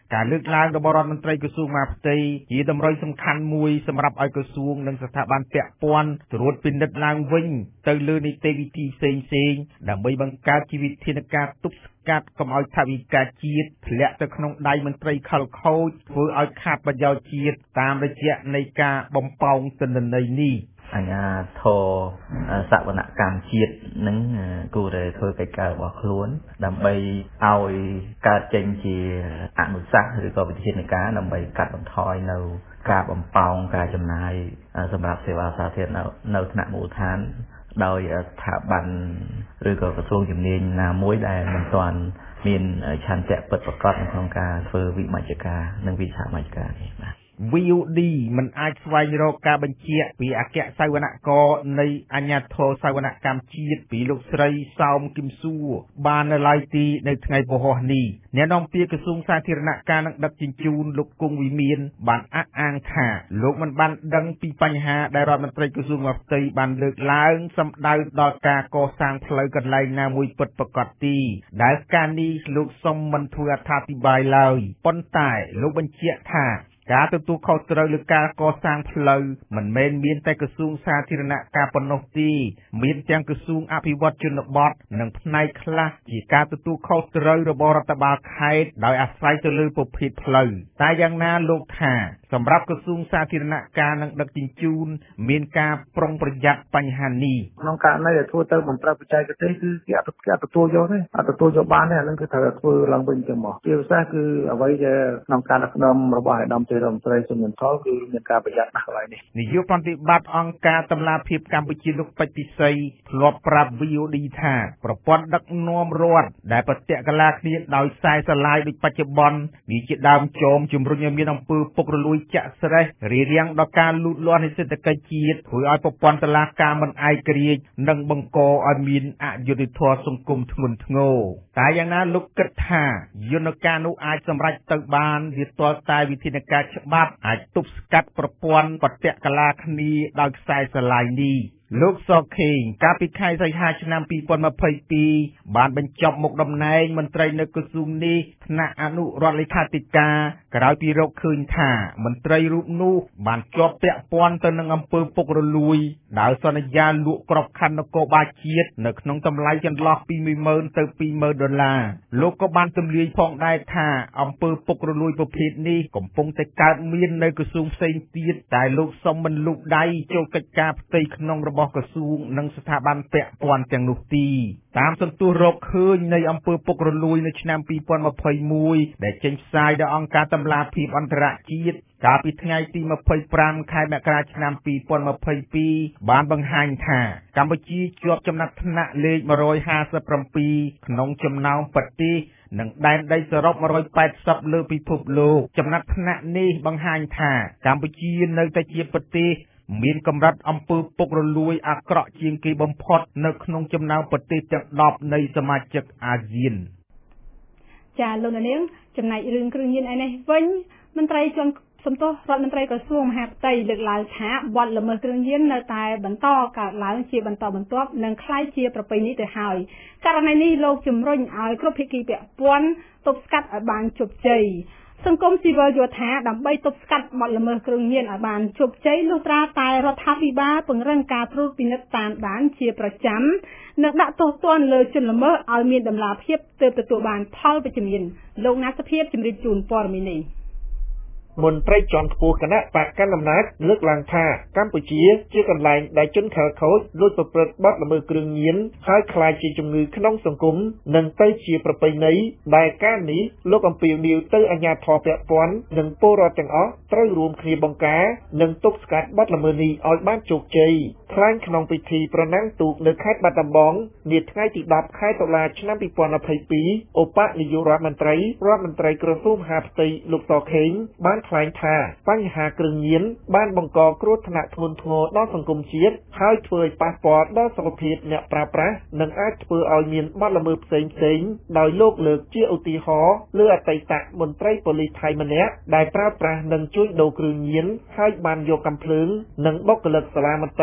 ការលើកឡើងរបស់រដ្ឋមន្ត្រីក្រសួងមហាផ្ទៃជាតម្រុយសំខាន់មួយសម្រាប់ឲ្យក្រសួងនិងស្ថាប័នពាក់ព័ន្ធត្រួតពិនិត្យឡើងវិញទៅលើនីតិវិធីផ្សេងៗដើម្បីបង្កើតជាវិធានការទប់ស្កាត់កុំឲ្យថវិកាជាតិធ្លាក់ទៅក្នុងដៃមន្ត្រីខលខូចធ្វើឲ្យខាតប្រយោជន៍ជាតិតាមរយៈនៃការបំផោងទិន្នន័យនេះអាញាធរសវនកម្មជាតិនឹងគួរតែធ្វើកិច្ចការរបស់ខ្លួនដើម្បីឲ្យកើតចេញជាអនុសាសន៍ឬក៏វិធានការដើម្បីកាត់បន្ថយនៅការបំផោងការចំណាយសម្រាប់សេវាសាធារណៈនៅថ្នាក់មូលដ្ឋានដោយស្ថាប័នឬក៏ក្រសួងជំនាញណាមួយដែលមិនទាន់មានឆន្ទៈពិតប្រាកដក្នុងការធ្វើវិមជ្ឈការនិងវិសាមជ្ឈការនេះបាទ VOD មិនអាចស្វែងរកការបញ្ជាក់ពីអគ្គសវនករនៃអាជ្ញាធរសវនកម្មជាតិពីលោកស្រីសោមគឹមសួរបាននៅឡើយទីនៅថ្ងៃពហុនេះអ្នកនាំពាក្យក្រសួងសាធារណការនិងដឹកជញ្ជូនលោកគង់វិមានបានអះអាងថាលោកមិនបានដឹងពីបញ្ហាដែលរដ្ឋមន្ត្រីក្រសួងមហាផ្ទៃបានលើកឡើងសម្ដៅដល់ការកសាងផ្លូវកន្លែងណាមួយពិតប្រាកដទេដែលការនេះលោកសុំមិនធ្វើអត្ថាធិប្បាយឡើយប៉ុន្តែលោកបញ្ជាក់ថាការទទួលខុសត្រូវលើការកសាងផ្លូវមិនមែនមានតែក្រសួងសាធារណការប៉ុណ្ណោះទេមានទាំងក្រសួងអភិវឌ្ឍជនបទនិងផ្នែកខ្លះជាការទទួលខុសត្រូវរបស់រដ្ឋបាលខេត្តដោយអាស្រ័យទៅលើប្រភេទផ្លូវតែយ៉ាងណាលោកថាសម្រាប់ក្រសួងសាធារណការនិងដឹកជញ្ជូនមានការប្រុងប្រយ័ត្នបញ្ហានេះក្នុងករណីដែលធ្វើទៅមិនត្រូវបច្ចេកទេសគឺគេអត់ទទួលយកទេអត់ទទួលយកបានទេអានឹងគឺត្រូវធ្វើឡើងវិញទៅមកជាពិសេសគឺអ្វីដែលក្នុងការដឹកនាំរបស់អាដាមរដ្ឋមន្ត្រីជំនាន់ថលគឺមានការប្រយ័ត្នណាស់កន្លែងនេះនាយកប្រតិបត្តិអង្គការតម្លាភាពកម្ពុជាលោកពេជ្រពិសីធ្លាប់ប្រាប់ VOD ថាប្រព័ន្ធដឹកនាំរដ្ឋដែលប្រតិកលាគ្នាដោយខ្សែស្រឡាយដូចបច្ចុប្បន្នវាជាដើមចោមជំរុញឲ្យមានអំពើពុករលួយចាក់ស្រេះរារាំងដល់ការលូតលាស់នៃសេដ្ឋកិច្ចជាតិធ្វើឲ្យប្រព័ន្ធតុលាការមិនឯករាជ្យនិងបង្កឲ្យមានអយុត្តិធម៌សង្គមធ្ងន់ធ្ងរតែយ៉ាងណាលោកគិតថាយន្តការនោះអាចសម្រេចទៅបានវាទាល់តែវិធានការច្បាប់អាចទប់ស្កាត់ប្រព័ន្ធបតិកលាគ្នាដោយខ្សែស្រឡាយនេះលោកសខេងកាលពីខែសីហាឆ្នាំ2022បានបញ្ចប់មុខតំណែងមន្ត្រីនៅក្រសួងនេះថ្នាក់អនុរដ្ឋលេខាធិការក្រោយពីរកឃើញថាមន្ត្រីរូបនោះបានជាប់ពាក់ព័ន្ធទៅនឹងអំពើពុករលួយដោយសន្យាលក់ក្របខ័ណ្ឌនគរបាលជាតិនៅក្នុងតម្លៃចន្លោះពី$10000ទៅ$20000លោកក៏បានទម្លាយផងដែរថាអំពើពុករលួយប្រភេទនេះកំពុងតែកើតមាននៅក្រសួងផ្សេងទៀតតែលោកសុំមិនលូកដៃចូលកិច្ចការផ្ទៃក្នុងរបស់ក្រសួងនិងស្ថាប័នពាក់ព័ន្ធទាំងនោះទេតាមសន្ទុះរកឃើញនៃអំពើពុករលួយនៅឆ្នាំ2021ដែលចេញផ្សាយដោយអង្គការតម្លាភាពអន្តរជាតិកាលពីថ្ងៃទី25ខែមករាឆ្នាំ2022បានបង្ហាញថាកម្ពុជាជាប់ចំណាត់ថ្នាក់លេខ157ក្នុងចំណោមប្រទេសនិងដែនដីសរុប180លើពិភពលោកចំណាត់ថ្នាក់នេះបង្ហាញថាកម្ពុជានៅតែជាប្រទេសមានកម្រិតអំពើពុករលួយអាក្រក់ជាងគេបំផុតនៅក្នុងចំណោមប្រទេសទាំង10នៃសមាជិកអាស៊ានចាលោកនាងចំណែករឿងគ្រឿងញៀនឯនេះវិញមន្ត្រីជាន់សំទោសរដ្ឋមន្ត្រីក្រសួងមហាផ្ទៃលើកឡើងថាបទល្មើសគ្រឿងញៀននៅតែបន្តកើតឡើងជាបន្តបន្ទាប់និងក្លាយជាប្រពៃណីទៅហើយករណីនេះលោកជំរុញឲ្យគ្រប់ភាគីពាក់ព័ន្ធទប់ស្កាត់ឲ្យបានជោគជ័យសង្គមស៊ីវិលយល់ថាដើម្បីទប់ស្កាត់បទល្មើសគ្រឿងញៀនឲ្យបានជោគជ័យលុះត្រាតែរដ្ឋាភិបាលពង្រឹងការត្រួតពិនិត្យតាមដានជាប្រចាំនិងដាក់ទោសទណ្ឌលើជនល្មើសឲ្យមានតម្លាភាពទើបទទួលបានផលវិជ្ជមានលោកណាសភាពជំរាបជូនព័ត៌មាននេះមន្ត្រីជាន់ខ្ពស់គណៈបកកណ្ដាលអំណាចលើកឡើងថាកម្ពុជាជាកន្លែងដែលជនខិលខូចលួចប្រព្រឹត្តបទល្មើសគ្រឿងញៀនហើយក្លាយជាជំងឺក្នុងសង្គមនិងទៅជាប្រពៃណីដែលការនេះលោកអំពីលនីវទៅអាជ្ញាធរពាក់ព័ន្ធនិងពលរដ្ឋទាំងអស់ត្រូវរួមគ្នាបង្ការនិងទប់ស្កាត់បទល្មើសនេះឲ្យបានជោគជ័យថ្លែងក្នុងពិធីប្រណាំងទូកនៅខេត្តបាត់ដំបងនាថ្ងៃទី10ខែតុលាឆ្នាំ2022ឧបនាយករដ្ឋមន្ត្រីក្រសួងមហាផ្ទៃលោកសខេងបានថ្លែងថាបញ្ហាគ្រឿងញៀនបានបង្កគ្រោះថ្នាក់ធ្ងន់ធ្ងរដល់សង្គមជាតិហើយធ្វើឲ្យប៉ះពាល់ដល់សុខភាពអ្នកប្រើប្រាស់និងអាចធ្វើឲ្យមានបទល្មើសផ្សេងៗដោយលោកលើកជាឧទាហរណ៍លើអតីតមន្ត្រីប៉ូលីសថៃម្នាក់ដែលប្រើប្រាស់និងជួញដូរគ្រឿងញៀនហើយបានយកកាំភ្លើងនិងបុគ្គលិកសាលាមត្តេយ្យ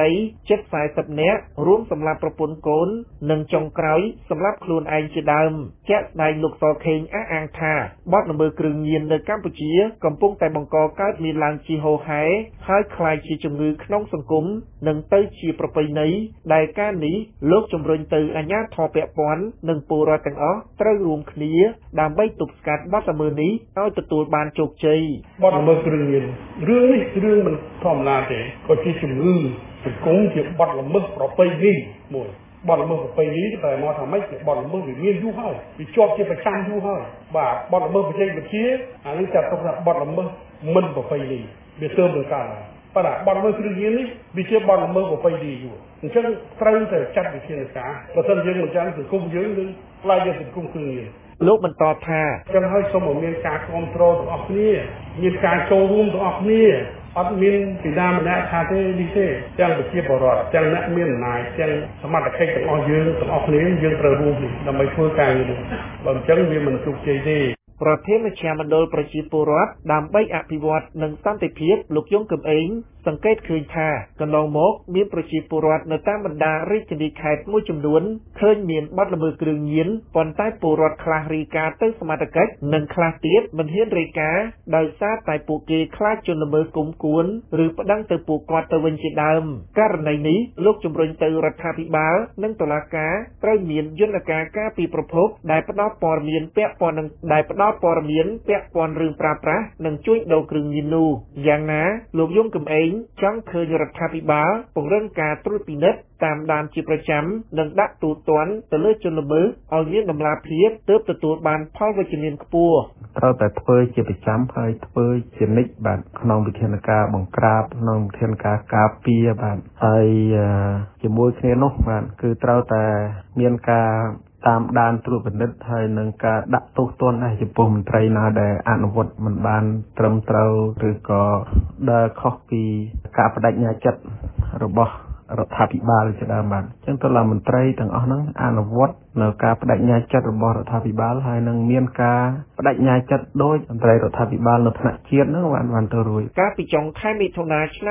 ជិត40នាក់រួមសម្រាប់ប្រពន្ធកូននិងចុងក្រោយសម្រាប់ខ្លួនឯងជាដើមជាក់ស្ដែងលោកសខេងអះអាងថាបទល្មើសគ្រឿងញៀននៅកម្ពុជាកំពុងតែបង្កកើតមានឡើងជាហូរហែហើយคล้ายជាជំងឺក្នុងសង្គមនិងទៅជាប្រពៃណីដែលការនេះលោកជំរុញទៅអាជ្ញាធរពាក់ព័ន្ធនិងពលរដ្ឋទាំងអស់ត្រូវរួមគ្នាដើម្បីទប់ស្កាត់បទល្មើសនេះឲ្យទទួលបានជោគជ័យបទល្មើសគ្រឿងញៀនរឿងនេះរឿងមិនធម្មតាទេក៏ជាជំងឺសង្គមជាបទល្មើសប្រពៃណីមួយបទល្មើសប្រពៃណីតែមកថាម៉េចជាបទល្មើសវាមានយូរហើយវាជាប់ជាប្រចាំយូរហើយបាទបទល្មើសបច្ចេកវិទ្យាអានេះចាត់ទុកថាបទល្មើសមិនប្រពៃណីវាទើបនឹងកើតឡើងប៉ុន្តែបទល្មើសគ្រឿងញៀននេះវាជាបទល្មើសប្រពៃណីយូរអញ្ចឹងត្រូវតែចាត់វិធានការបើមិនយើងមិនចាត់សង្គមយើងនឹងខ្លាចជាសង្គមគ្រឿងញៀនលោកបន្តថាចឹងហើយសូមឲ្យមានការគ្រប់គ្រងទាំងអស់គ្នាមានការចូលរួមទាំងអស់គ្នាអត់មានពីណាម្នាក់ថាទេនេះទេទាំងប្រជាពលរដ្ឋទាំងអ្នកមានអំណាចទាំងសមត្ថកិច្ចទាំងអស់យើងទាំងអស់គ្នាយើងត្រូវរួមគ្នាដើម្បីធ្វើការងារនេះបើមិនចឹងវាមិនជោគជ័យទេប្រធានមជ្ឈមណ្ឌលប្រជាពលរដ្ឋដើម្បីអភិវឌ្ឍនិងសន្តិភាពលោកយងកឹមអេងសង្កេតឃើញថាកន្លងមកមានប្រជាពលរដ្ឋនៅតាមបណ្ដារាជធានីខេត្តមួយចំនួនឃើញមានបទល្មើសគ្រឿងញៀនប៉ុន្តែពលរដ្ឋខ្លះរាយការណ៍ទៅសមត្ថកិច្ចនិងខ្លះទៀតមិនហ៊ានរាយការណ៍ដោយសារតែពួកគេខ្លាចជនល្មើសគុំគួនឬប្តឹងទៅពួកគាត់ទៅវិញជាដើមករណីនេះលោកជំរុញទៅរដ្ឋាភិបាលនិងតុលាការត្រូវមានយន្តការការពារប្រភពដែលផ្ដល់ព័ត៌មានពាក់ព័ន្ធនឹងរឿងប្រើប្រាស់និងជួញដូរគ្រឿងញៀននោះយ៉ាងណាលោកយងកឹមអេងចង់ឃើញរដ្ឋាភិបាលពង្រឹងការត្រួតពិនិត្យតាមដានជាប្រចាំនិងដាក់ទូទាត់ទៅលើជនល្មើសឲ្យមានតម្លាភាពទើបទទួលបានផលវិជ្ជមានខ្ពស់ត្រូវតែធ្វើជាប្រចាំហើយធ្វើជានិច្ចបាទក្នុងវិធានការបង្ក្រាបក្នុងវិធានការការពារបាទហើយជាមួយគ្នានោះបាទគឺត្រូវតែមានការតាមដានត្រួតពិនិត្យហើយនឹងការដាក់ទោសទណ្ឌចំពោះមន្ត្រីណាដែលអនុវត្តមិនបានត្រឹមត្រូវឬក៏ដែលខុសពីការបដិញ្ញាចិត្តរបស់រដ្ឋាភិបាលជាដើមបាទអញ្ចឹងតុលាមន្ត្រីទាំងអស់ហ្នឹងអនុវត្តនៅការបដិញ្ញាចិត្តរបស់រដ្ឋាភិបាលហើយនឹងមានការបដិញ្ញាចិត្តដោយមន្ត្រីរដ្ឋាភិបាលនៅថ្នាក់ជាតិហ្នឹងបានទៅរួចកាលពីចុងខែមិថុនាឆ្នាំ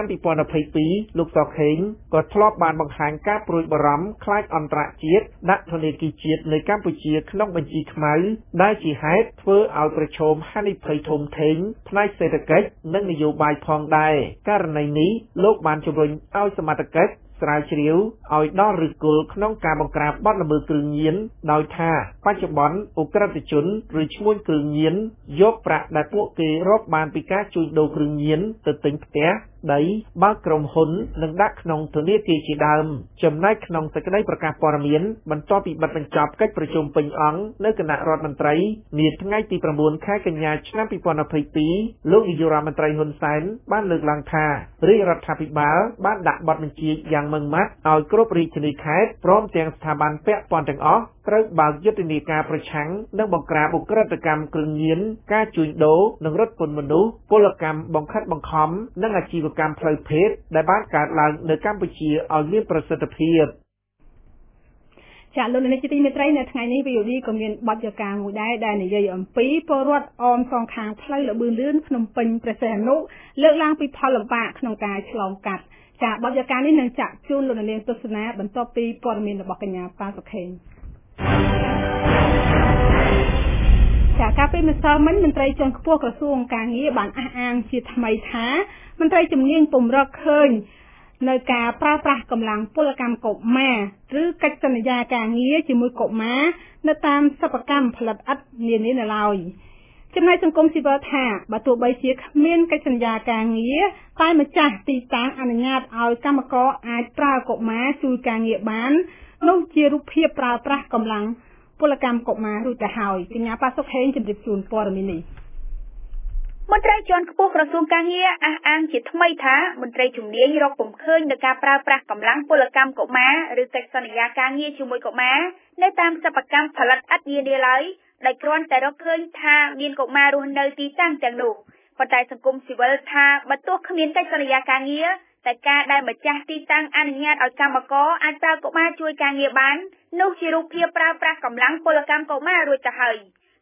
2022លោកសខេងក៏ធ្លាប់បានបង្ហាញការព្រួយបារម្ភខ្លាចអន្តរជាតិដាក់ធនាគារជាតិនៅកម្ពុជាក្នុងបញ្ជីខ្មៅដែលជាហេតុធ្វើឲ្យប្រឈមហានិភ័យធំធេងផ្នែកសេដ្ឋកិច្ចនិងនយោបាយផងដែរករណីនេះលោកបានជំរុញឲ្យសមត្ថកិច្ចស្រាវជ្រាវឲ្យដល់ឫសគល់ក្នុងការបង្ក្រាបបទល្មើសគ្រឿងញៀនដោយថាបច្ចុប្បន្នឧក្រិដ្ឋជនឬឈ្មួញគ្រឿងញៀនយកប្រាក់ដែលពួកគេរកបានពីការជួញដូរគ្រឿងញៀនទៅទិញផ្ទះដីបើកក្រុមហ៊ុននិងដាក់ក្នុងធនាគារជាដើមចំណែកក្នុងសេចក្តីប្រកាសព័ត៌មានបន្ទាប់ពីបិទបញ្ចប់កិច្ចប្រជុំពេញអង្គនៅគណៈរដ្ឋមន្ត្រីនាថ្ងៃទី9ខែកញ្ញាឆ្នាំ2022លោកនាយករដ្ឋមន្ត្រីហ៊ុនសែនបានលើកឡើងថារាជរដ្ឋាភិបាលបានដាក់បទបញ្ជាយ៉ាងម៉ឺងម៉ាត់ឲ្យគ្រប់រាជធានីខេត្តព្រមទាំងស្ថាប័នពាក់ព័ន្ធទាំងអស់ត្រូវបើកយុទ្ធនាការប្រឆាំងនិងបង្ក្រាបឧក្រិដ្ឋកម្មគ្រឿងញៀនការជួញដូរនិងរត់ពន្ធមនុស្សពលកម្មបង្ខិតបង្ខំនិងអាជីវកម្មផ្លូវភេទដែលបានកើតឡើងនៅកម្ពុជាឲ្យមានប្រសិទ្ធភាពចាលោកនាយកទីមេត្រីនៅថ្ងៃនេះ VOD ក៏មានបទយកាមួយដែរដែលនិយាយអំពីពលរដ្ឋអមសងខាងផ្លូវលបឿនលឿនភ្នំពេញព្រះសីហនុលើកឡើងពីផលលំបាកក្នុងការឆ្លងកាត់ចាបទយកានេះនឹងចាក់ជូនលោកនាងទស្សនាបន្ទាប់ពីព័ត៌មានរបស់កញ្ញាប៉ាសុខេងចាកាលពីម្សិលមិញមន្ត្រីជាន់ខ្ពស់ក្រសួងការងារបានអះអាងជាថ្មីថាមន្ត្រីជំនាញពុំរកឃើញនៅការប្រើប្រាស់កម្លាំងពលកម្មកុមារឬកិច្ចសន្យាការងារជាមួយកុមារនៅតាមសិប្បកម្មផលិតឥដ្ឋនានានៅឡើយចំណែកសង្គមស៊ីវិលថាបើទោះបីជាគ្មានកិច្ចសន្យាការងារតែម្ចាស់ទីតាំងអនុញ្ញាតឲ្យកម្មករអាចប្រើកុមារជួយការងារបាននោះជារូបភាពប្រើប្រាស់កម្លាំងពលកម្មកុមាររួចទៅហើយកញ្ញាប៉ាសុខហេងជម្រាបជូនព័ត៌មាននេះមន្ត្រីជាន់ខ្ពស់ក្រសួងការងារអះអាងជាថ្មីថាមន្ត្រីជំនាញរកពុំឃើញនៅការប្រើប្រាស់កម្លាំងពលកម្មកុមារឬកិច្ចសន្យាការងារជាមួយកុមារនៅតាមសិប្បកម្មផលិតឥដ្ឋនានាឡើយដែលគ្រាន់តែរកឃើញថាមានកុមាររស់នៅទីតាំងទាំងនោះប៉ុន្តែសង្គមស៊ីវិលថាបើទោះគ្មានកិច្ចសន្យាការងារតែការដែលម្ចាស់ទីតាំងអនុញ្ញាតឲ្យកម្មករអាចប្រើកុមារជួយការងារបាននោះជារូបភាពប្រើប្រាស់កម្លាំងពលកម្មកុមាររួចទៅហើយ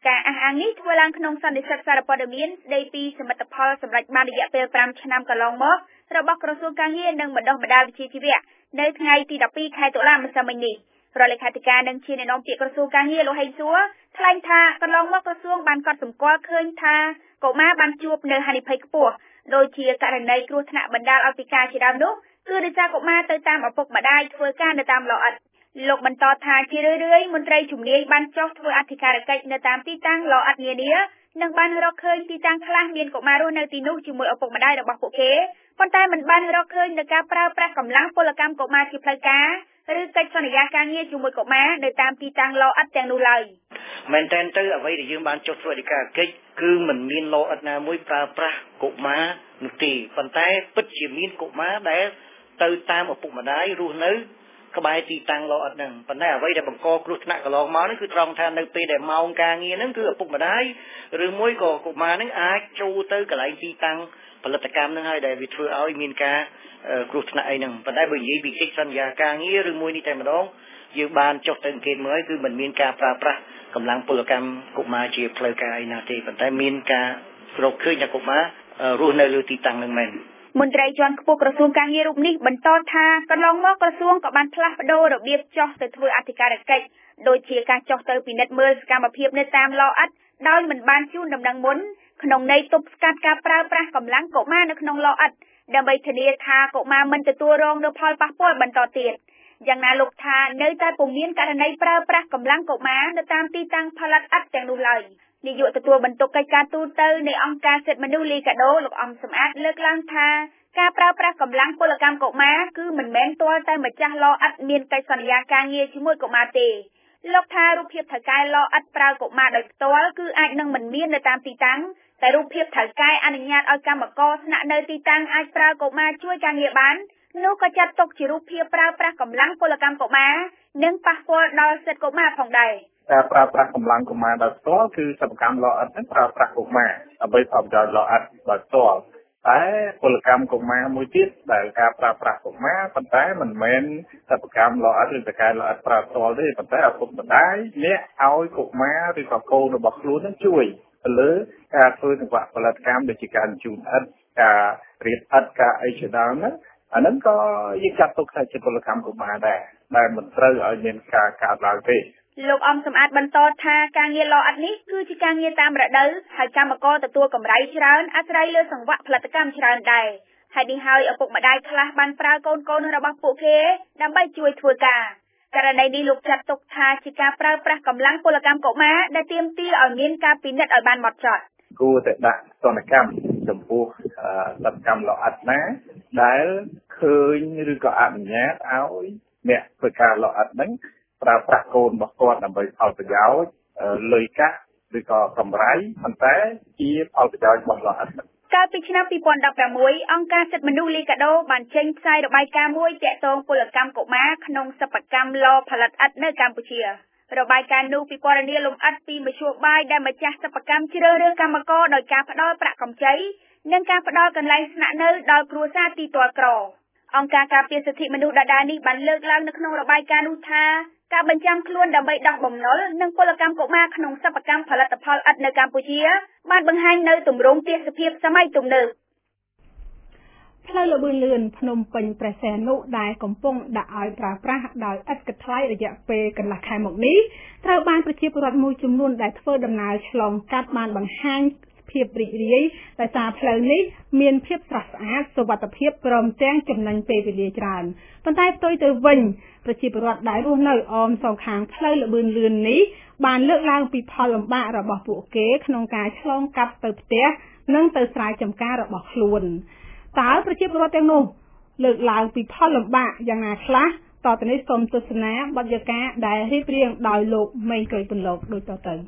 ការអះអាងនេះធ្វើឡើងក្នុងសន្និសីទសារព័ត៌មានស្ដីពីសមិទ្ធផលសម្រាប់បានរយៈពេល5ឆ្នាំកន្លងមករបស់ក្រសួងការងារនិងបណ្ដុះបណ្ដាលវិជ្ជាជីវៈនៅថ្ងៃទី12ខែតុលាម្សិលមិញនេះរដ្ឋលេខាធិការនិងជាអ្នកនាំពាក្យក្រសួងការងារលោកហេងសួរថ្លែងថាកន្លងមកក្រសួងបានកត់សម្គាល់ឃើញថាកុមារបានជួបនៅហានិភ័យខ្ពស់ដូចជាករណីគ្រោះថ្នាក់បណ្ដាលឲ្យពិការជាដើមនោះគឺដោយសារកុមារទៅតាមឪពុកម្ដាយធ្វើការនៅតាមឡអិតលោកបន្តថាជារឿយៗមន្ត្រីជំនាញបានចុះធ្វើអធិការកិច្ចនៅតាមទីតាំងឡអិតនានានិងបានរកឃើញទីតាំងខ្លះមានកុមាររស់នៅទីនោះជាមួយឪពុកម្ដាយរបស់ពួកគេប៉ុន្តែមិនបានរកឃើញនៅការប្រើប្រាស់កម្លាំងពលកម្មកុមារជាផ្លូវការឬកិច្ចសន្យាការងារជាមួយកុមារនៅតាមទីតាំងឡអិតទាំងនោះឡើយមែនតើទៅអ្វីដែលយើងបានចុះធ្វើអធិការកិច្ចគឺមិនមានឡអិតណាមួយប្រើប្រាស់កុមារនោះទេប៉ុន្តែពិតជាមានកុមារដែលទៅតាមឪពុកម្ដាយរស់នៅក្បែរទីតាំងឡអិតហ្នឹងប៉ុន្តែអ្វីដែលបង្កគ្រោះថ្នាក់កន្លងមកនេះគឺត្រង់ថានៅពេលដែលម៉ោងការងារហ្នឹងគឺឪពុកម្ដាយឬមួយក៏កុមារហ្នឹងអាចចូលទៅកន្លែងទីតាំងផលិតកម្មហ្នឹងហើយដែលវាធ្វើឲ្យមានការគ្រោះថ្នាក់អីហ្នឹងប៉ុន្តែបើនិយាយពីកិច្ចសន្យាការងារឬមួយនេះតែម្ដងយើងបានចុះទៅអង្កេតមើលគឺមិនមានការប្រើប្រាស់កម្លាំងពលកម្មកុមារជាផ្លូវការអីណាទេប៉ុន្តែមានការរកឃើញថាកុមាររស់នៅលើទីតាំងហ្នឹងមែនមន្ត្រីជាន់ខ្ពស់ក្រសួងការងាររូបនេះបន្តថាកន្លងមកក្រសួងក៏បានផ្លាស់ប្ដូររបៀបចុះទៅធ្វើអធិការកិច្ចដូចជាការចុះទៅពិនិត្យមើលសកម្មភាពនៅតាមឡអិតដោយមិនបានជូនដំណឹងមុនក្នុងន័យទប់ស្កាត់ការប្រើប្រាស់កម្លាំងកុមារនៅក្នុងឡអិតដើម្បីធានាថាកុមារមិនទទួលរងនូវផលប៉ះពាល់បន្តទៀតយ៉ាងណាលោកថានៅតែពុំមានករណីប្រើប្រាស់កម្លាំងកុមារនៅតាមទីតាំងផលិតឥដ្ឋទាំងនោះឡើយនាយកទទួលបន្ទុកកិច្ចការទូតនៃអង្គការសិទ្ធិមនុស្សលីកាដូលោកអំសំអាតលើកឡើងថាការប្រើប្រាស់កម្លាំងពលកម្មកុមារគឺមិនមែនទាល់តែម្ចាស់ឡអិតមានកិច្ចសន្យាការងារជាមួយកុមារទេលោកថារូបភាពថៅកែឡអិតប្រើកុមារដោយផ្ទាល់គឺអាចនឹងមិនមាននៅតាមទីតាំងតែរូបភាពថៅកែអនុញ្ញាតឲ្យកម្មករស្នាក់នៅទីតាំងអាចប្រើកុមារជួយការងារបាននោះក៏ចាត់ទុកជារូបភាពប្រើប្រាស់កម្លាំងពលកម្មកុមារនិងប៉ះពាល់ដល់សិទ្ធិកុមារផងដែរការប្រើប្រាស់កម្លាំងកុមារដោយផ្ទាល់គឺសិប្បកម្មឡអិតហ្នឹងប្រើប្រាស់កុមារដើម្បីផលប្រយោជន៍ឡអិតដោយផ្ទាល់តែពលកម្មកុមារមួយទៀតដែលការប្រើប្រាស់កុមារប៉ុន្តែមិនមែនសិប្បកម្មឡអិតឬតកែឡអិតប្រើផ្ទាល់ទេប៉ុន្តែឪពុកម្ដាយអ្នកឲ្យកុមារឬក៏កូនរបស់ខ្លួននឹងជួយទៅលើការធ្វើចង្វាក់ផលិតកម្មដូចជាការជូនឥដ្ឋការរៀបឥដ្ឋការអីជាដើមហ្នឹងអាហ្នឹងក៏យើងចាត់ទុកថាជាពលកម្មកុមារដែរដែលមិនត្រូវឲ្យមានការកើតឡើងទេលោកអំសំអាតបន្តថាការងារឡអិតនេះគឺជាការងារតាមរដូវហើយកម្មករទទួលកម្រៃច្រើនអាស្រ័យលើសង្វាក់ផលិតកម្មច្រើនដែរហើយនេះហើយឪពុកម្ដាយខ្លះបានប្រើកូនរបស់ពួកគេដើម្បីជួយធ្វើការករណីនេះលោកចាត់ទុកថាជាការប្រើប្រាស់កម្លាំងពលកម្មកុមារដែលទាមទារឲ្យមានការពិនិត្យឲ្យបានហ្មត់ចត់គួរតែដាក់ទណ្ឌកម្មចំពោះសិប្បកម្មឡអិតណាដែលឃើញឬក៏អនុញ្ញាតឲ្យអ្នកធ្វើការឡអិតហ្នឹងប្រើប្រាស់កូនរបស់គាត់ដើម្បីផលប្រយោជន៍លុយកាក់ឬក៏កម្រៃប៉ុន្តែជាផលប្រយោជន៍របស់ឡអិតកាលពីឆ្នាំ2016អង្គការសិទ្ធិមនុស្សលីកាដូបានចេញផ្សាយរបាយការណ៍មួយទាក់ទងពលកម្មកុមារក្នុងសិប្បកម្មឡផលិតឥដ្ឋនៅកម្ពុជារបាយការណ៍នោះពិពណ៌នាលម្អិតពីមធ្យោបាយដែលម្ចាស់សិប្បកម្មជ្រើសរើសកម្មករដោយការផ្ដល់ប្រាក់កម្ចីនិងការផ្ដល់កន្លែងស្នាក់នៅដល់គ្រួសារទីទាល់ក្រអង្គការការពារសិទ្ធិមនុស្សដដែលនេះបានលើកឡើងនៅក្នុងរបាយការណ៍នោះថាការបញ្ចាំខ្លួនដើម្បីដោះបំណុលនិងពលកម្មកុមារក្នុងសិប្បកម្មផលិតផលឥដ្ឋនៅកម្ពុជាបានបង្ហាញនៅទម្រង់ទេសភាពសម័យទំនើបផ្លូវល្បឿនលឿនភ្នំពេញព្រះសីហនុដែលកំពុងដាក់ឲ្យប្រើប្រាស់ដោយឥតគិតថ្លៃរយៈពេលកន្លះខែមកនេះត្រូវបានប្រជាពលរដ្ឋមួយចំនួនដែលធ្វើដំណើរឆ្លងកាត់បានបង្ហាញភាពរីករាយដោយសារផ្លូវនេះមានភាពស្រស់ស្អាតសុវត្ថិភាពព្រមទាំងចំណេញពេលវេលាច្រើនប៉ុន្តែផ្ទុយទៅវិញប្រជាពលរដ្ឋដែលរស់នៅអមសងខាងផ្លូវល្បឿនលឿននេះបានលើកឡើងពីផលលំបាករបស់ពួកគេក្នុងការឆ្លងកាត់ទៅផ្ទះនិងទៅស្រែចម្ការរបស់ខ្លួនតើប្រជាពលរដ្ឋទាំងនោះលើកឡើងពីផលលំបាកយ៉ាងណាខ្លះតទៅនេះសូមទស្សនាបទយកាដែលរៀបរៀងដោយលោកមេងក្រីពន្លកដូចតទៅ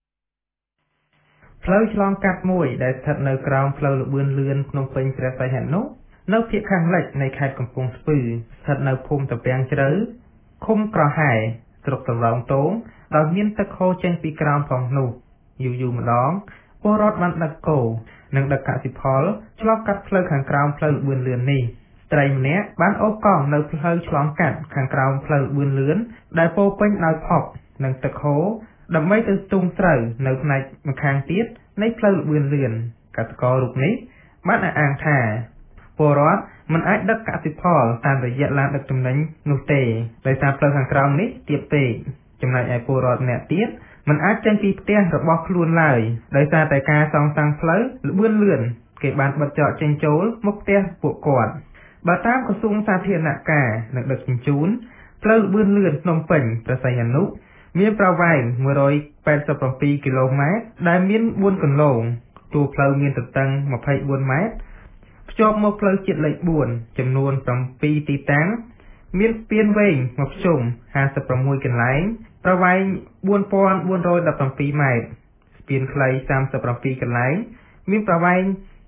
ផ្លូវឆ្លងកាត់មួយដែលស្ថិតនៅក្រោមផ្លូវល្បឿនលឿនភ្នំពេញព្រះសីហនុនៅភាគខាងលិចនៃខេត្តកំពង់ស្ពឺស្ថិតនៅភូមិតាពាំងជ្រៅឃុំក្រហែស្រុកសំរោងទងដោយមានទឹកហូរចេញពីក្រោមផងនោះយូរម្ដងពលរដ្ឋបានដឹកគោនិងដឹកកសិផលឆ្លងកាត់ផ្លូវខាងក្រោមផ្លូវល្បឿនលឿននេះស្ត្រីម្នាក់បានអូសកង់នៅផ្លូវឆ្លងកាត់ខាងក្រោមផ្លូវល្បឿនលឿនដែលពោពេញដោយផុកនិងទឹកហូរដើម្បីទៅស្ទូងស្រូវនៅផ្នែកម្ខាងទៀតនៃផ្លូវល្បឿនលឿនកសិកររូបនេះបានអះអាងថាពលរដ្ឋមិនអាចដឹកកសិផលតាមរយៈឡានដឹកទំនិញនោះទេដោយសារផ្លូវខាងក្រោមនេះទាបពេកចំណែកឯពលរដ្ឋម្នាក់ទៀតមិនអាចចេញពីផ្ទះរបស់ខ្លួនឡើយដោយសារតែការសាងសង់ផ្លូវល្បឿនលឿនគេបានបិទច្រកចេញចូលមកផ្ទះពួកគាត់បើតាមក្រសួងសាធារណការនិងដឹកជញ្ជូនផ្លូវល្បឿនលឿនភ្នំពេញព្រះសីហនុមានប្រវែង187គីឡូម៉ែត្រដែលមាន4គន្លងតួផ្លូវមានទទឹង24ម៉ែត្រភ្ជាប់មកផ្លូវជាតិលេខ4ចំនួន7ទីតាំងមានស្ពានវែងមកភ្ជុំ56កន្លែងប្រវែង4417ម៉ែត្រស្ពានខ្លី37កន្លែងមានប្រវែង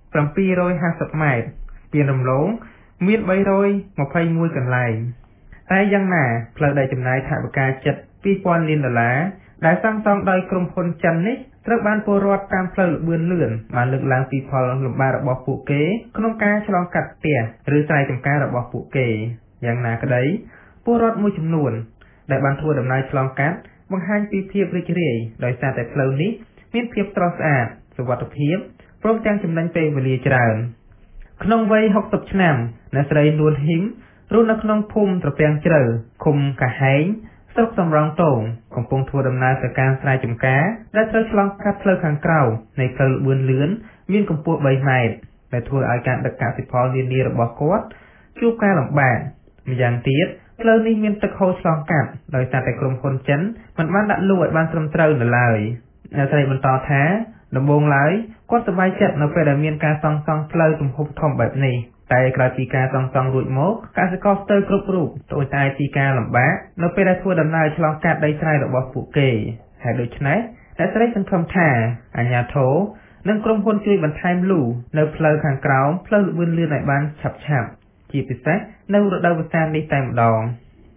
750ម៉ែត្រស្ពានរំលងមាន321កន្លែងតែយ៉ាងណាផ្លូវដែលចំណាយថវិកាជិត$2000 លានដែលសាងសង់ដោយក្រុមហ៊ុនចិននេះត្រូវបានពលរដ្ឋតាមផ្លូវល្បឿនលឿនបានលើកឡើងពីផលលំបាករបស់ពួកគេក្នុងការឆ្លងកាត់ផ្ទះឬស្រែចម្ការរបស់ពួកគេយ៉ាងណាក្តីពលរដ្ឋមួយចំនួនដែលបានធ្វើដំណើរឆ្លងកាត់បង្ហាញពីភាពរីករាយដោយសារតែផ្លូវនេះមានភាពស្រស់ស្អាតសុវត្ថិភាពព្រមទាំងចំណេញពេលវេលាច្រើនក្នុងវ័យ60ឆ្នាំអ្នកស្រីនួនហ៊ីមរស់នៅក្នុងភូមិត្រពាំងជ្រៅឃុំកាហែងស្រុកសំរងទងកំពុងធ្វើដំណើរទៅកាន់ស្រែចម្ការដែលត្រូវឆ្លងកាត់ផ្លូវខាងក្រៅនៃផ្លូវល្បឿនលឿនមានកម្ពស់3ម៉ែត្រដែលធ្វើឲ្យការដឹកកសិផលនានារបស់គាត់ជួបការលំបាកម្យ៉ាងទៀតផ្លូវនេះមានទឹកហូរឆ្លងកាត់ដោយសារតែក្រុមហ៊ុនចិនមិនបានដាក់លូឲ្យបានត្រឹមត្រូវនៅឡើយអ្នកស្រីបន្តថាដំបូងឡើយគាត់សប្បាយចិត្តនៅពេលដែលមានការសាងសង់ផ្លូវទំហំធំបែបនេះតែក្រោយពីការសាងសង់រួចមកកសិករស្ទើរគ្រប់រូបត្អូញត្អែរពីការលំបាកនៅពេលដែលធ្វើដំណើរឆ្លងកាត់ដីស្រែរបស់ពួកគេហើយដូច្នេះអ្នកស្រីសង្ឃឹមថាអាជ្ញាធរនិងក្រុមហ៊ុនជួយបន្ថែមលូនៅផ្លូវខាងក្រោមផ្លូវល្បឿនលឿនឲ្យបានឆាប់ៗជាពិសេសនៅរដូវវស្សានេះតែម្ដង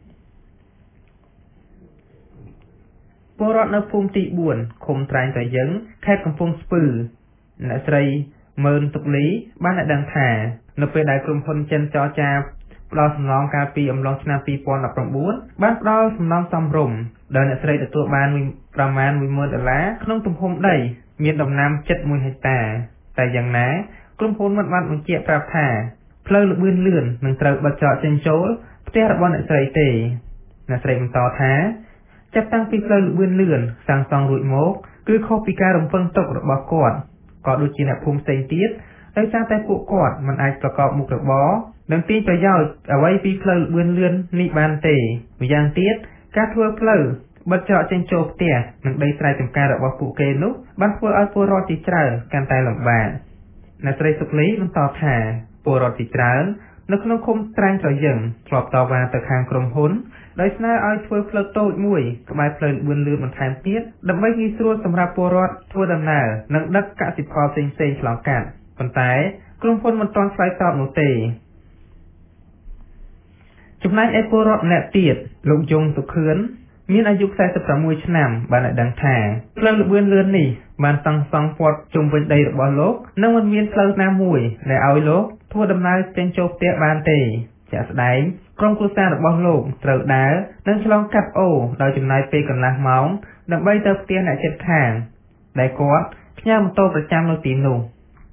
ពលរដ្ឋនៅភូមិទី4ឃុំត្រែងត្រយឹងខេត្តកំពង់ស្ពឺអ្នកស្រីមើលទុកលីបានដឹងថានៅពេលដែលក្រុមហ៊ុនចិនចរចាផ្ដល់សំណងកាលពីអំឡុងឆ្នាំ2019បានផ្ដល់សំណងសមរម្យដែលអ្នកស្រីទទួលបានប្រមាណ$10,000ក្នុងទំហំដីមានដំណាំជិត1ហិកតាតែយ៉ាងណាក្រុមហ៊ុនមិនបានបញ្ជាក់ប្រាប់ថាផ្លូវល្បឿនលឿននឹងត្រូវបិទច្រកចេញចូលផ្ទះរបស់អ្នកស្រីទេអ្នកស្រីបន្តថាចាប់តាំងពីផ្លូវល្បឿនលឿនសាងសង់រួចមកគឺខុសពីការរំពឹងទុករបស់គាត់ក៏ដូចជាអ្នកភូមិផ្សេងទៀតដោយសារតែពួកគាត់មិនអាចប្រកបមុខរបរនិងទាញប្រយោជន៍អ្វីពីផ្លូវល្បឿនលឿននេះបានទេម្យ៉ាងទៀតការធ្វើផ្លូវបិទច្រកចេញចូលផ្ទះនិងដីស្រែចម្ការរបស់ពួកគេនោះបានធ្វើឲ្យពលរដ្ឋជាច្រើនកាន់តែលំបាកអ្នកស្រីសុកលីបន្តថាពលរដ្ឋជាច្រើននៅក្នុងឃុំត្រែងត្រយឹងធ្លាប់តវ៉ាទៅខាងក្រុមហ៊ុនដោយស្នើឲ្យធ្វើផ្លូវតូចមួយក្បែរផ្លូវល្បឿនលឿនបន្ថែមទៀតដើម្បីងាយស្រួលសម្រាប់ពលរដ្ឋធ្វើដំណើរនិងដឹកកសិផលផ្សេងៗឆ្លងកាត់ប៉ុន្តែក្រុមហ៊ុនមិនទាន់ឆ្លើយតបនោះទេចំណែកឯពលរដ្ឋម្នាក់ទៀតលោកយងសុខឿនមានអាយុ46ឆ្នាំបានដឹងថាផ្លូវល្បឿនលឿននេះបានសាងសង់ព័ទ្ធជុំវិញដីរបស់លោកនិងមិនមានផ្លូវណាមួយដែលឲ្យលោកធ្វើដំណើរចេញចូលផ្ទះបានទេជាក់ស្ដែងក្រុមគ្រួសាររបស់លោកត្រូវដើរនិងឆ្លងកាត់អូរដោយចំណាយពេលកន្លះម៉ោងដើម្បីទៅផ្ទះអ្នកជិតខាងដែលគាត់ផ្ញើម៉ូតូប្រចាំនៅទីនោះ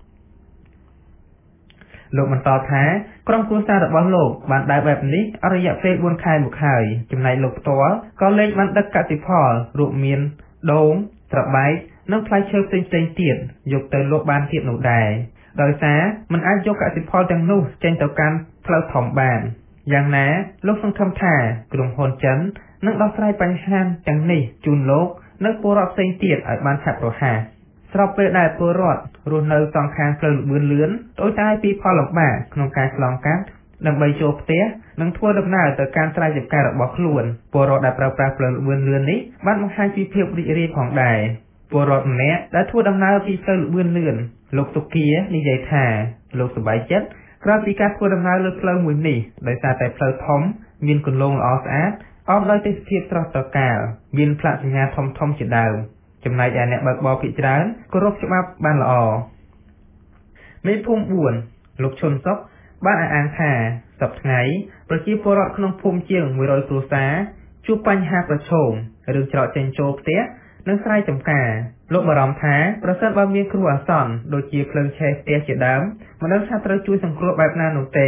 លោកបន្តថាក្រុមគ្រួសាររបស់លោកបានដើរបែបនេះអស់រយៈពេល4ខែមកហើយចំណែកលោកផ្ទាល់ក៏លែងបានដឹកកសិផលរួមមានដូងត្របែកនិងផ្លែឈើផ្សេងៗទៀតយកទៅលក់បានទៀតនោះដែរដោយសារមិនអាចយកកសិផលទាំងនោះចេញទៅកាន់ផ្លូវធំបានយ៉ាងណាលោកសង្ឃឹមថាក្រុមហ៊ុនចិននឹងដោះស្រាយបញ្ហាទាំងនេះជូនលោកនិងពលរដ្ឋផ្សេងទៀតឲ្យបានឆាប់រហ័សស្របពេលដែលពលរដ្ឋរស់នៅសងខាងផ្លូវល្បឿនលឿនត្អូញត្អែរពីផលលំបាកក្នុងការឆ្លងកាត់ដើម្បីចូលផ្ទះនិងធ្វើដំណើរទៅកាន់ស្រែចម្ការរបស់ខ្លួនពលរដ្ឋដែលប្រើប្រាស់ផ្លូវល្បឿនលឿននេះបានបង្ហាញពីភាពរីករាយផងដែរពលរដ្ឋម្នាក់ដែលធ្វើដំណើរពីផ្លូវល្បឿនលឿនលោកសុគានិយាយថាលោកសប្បាយចិត្តក្រោយពីការធ្វើដំណើរលើផ្លូវមួយនេះដោយសារតែផ្លូវធំមានគន្លងល្អស្អាតអមដោយទេសភាពស្រស់ត្រកាលមានផ្លាកសញ្ញាធំជាដើមចំណែកឯអ្នកបើកបរភាគច្រើនគោរពច្បាប់បានល្អមេភូមិ4លោកឈុនសុកបានអះអាងថាសប្តាហ៍ថ្ងៃប្រជាពលរដ្ឋក្នុងភូមិជាង100គ្រួសារជួបបញ្ហាប្រឈមរឿងច្រកចេញចូលផ្ទះនិងស្រែចម្ការលោកបារម្ភថាប្រសិនបើមានគ្រោះអាសន្នដូចជាភ្លើងឆេះផ្ទះជាដើមមិនដឹងថាត្រូវជួយសង្គ្រោះបែបណានោះទេ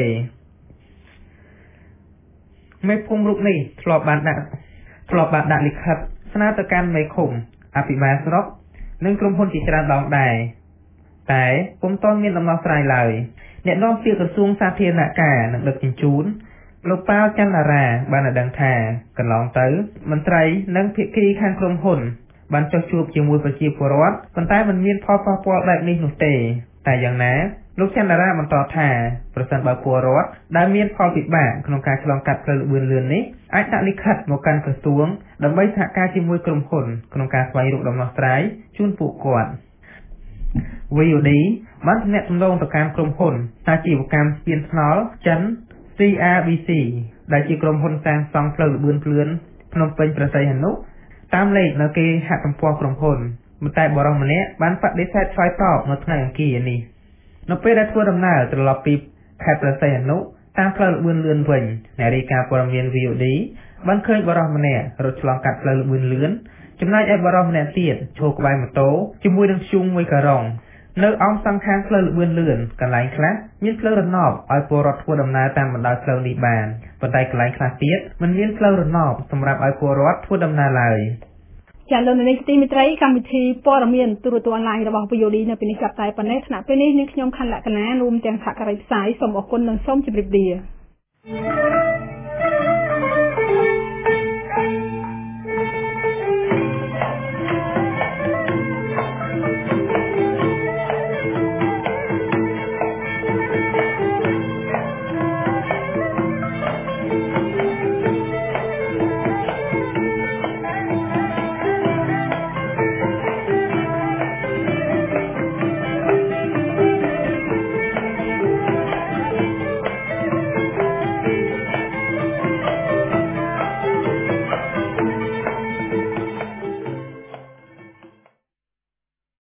មេភូមិរូបនេះធ្លាប់បានដាក់លិខិតស្នើទៅកាន់មេឃុំអភិបាលស្រុកនិងក្រុមហ៊ុនជាច្រើនដងដែរតែពុំទាន់មានដំណោះស្រាយឡើយអ្នកនាំពាក្យក្រសួងសាធារណការនិងដឹកជញ្ជូនលោកប៉ាវច័ន្ទតារាបានដឹងថាកន្លងទៅមន្ត្រីនិងភាគីខាងក្រុមហ៊ុនបានចុះជួបជាមួយប្រជាពលរដ្ឋប៉ុន្តែមិនមានផលប៉ះពាល់បែបនេះនោះទេតែយ៉ាងណាលោកច័ន្ទតារាបន្តថាប្រសិនបើពលរដ្ឋដែលមានផលពិបាកក្នុងការឆ្លងកាត់ផ្លូវល្បឿនលឿននេះអាចដាក់លិខិតមកកាន់ក្រសួងដើម្បីសហការជាមួយក្រុមហ៊ុនក្នុងការស្វែងរកដំណោះស្រាយជូនពួកគាត់ VOD បានទំនាក់ទំនងទៅកាន់ក្រុមហ៊ុនអាជីវកម្មស្ពានថ្នល់ចិន CRBC ដែលជាក្រុមហ៊ុនសាងសង់ផ្លូវល្បឿនលឿនភ្នំពេញព្រះសីហនុតាមលេខនៅគេហទំព័រក្រុមហ៊ុនតែបរិសម្នាក់បានបដិសេធឆ្លើយតបនៅថ្ងៃអង្គារនេះនៅពេលដែលធ្វើដំណើរត្រឡប់ពីខេត្តព្រះសីហនុតាមផ្លូវល្បឿនលឿនវិញអ្នករាយការណ៍ព័ត៌មាន VOD បានឃើញបរិសម្នាក់រត់ឆ្លងកាត់ផ្លូវល្បឿនលឿនចំណែកឯបរិសម្នាក់ទៀតឈរក្បែរម៉ូតូជាមួយនឹងធ្យូងមួយការុងនៅអមសងខាងផ្លូវល្បឿនលឿនកន្លែងខ្លះមានផ្លូវរណបឲ្យពលរដ្ឋធ្វើដំណើរតាមបណ្ដោយផ្លូវនេះបានប៉ុន្តែកន្លែងខ្លះទៀតមិនមានផ្លូវរណបសម្រាប់ឲ្យពលរដ្ឋធ្វើដំណើរឡើយចាលោកនាងទីមិត្តរីកម្មវិធីព័ត៌មានទូរទស្សន៍អនឡាញរបស់ VOD នៅពេលនេះចាប់តែប៉ុណ្ណេះថ្នាក់ពេលនេះនាងខ្ញុំខណ្ឌលក្ខណារួមទាំងសហការីផ្សាយសូមអរគុណនិងសូមជម្រាបលា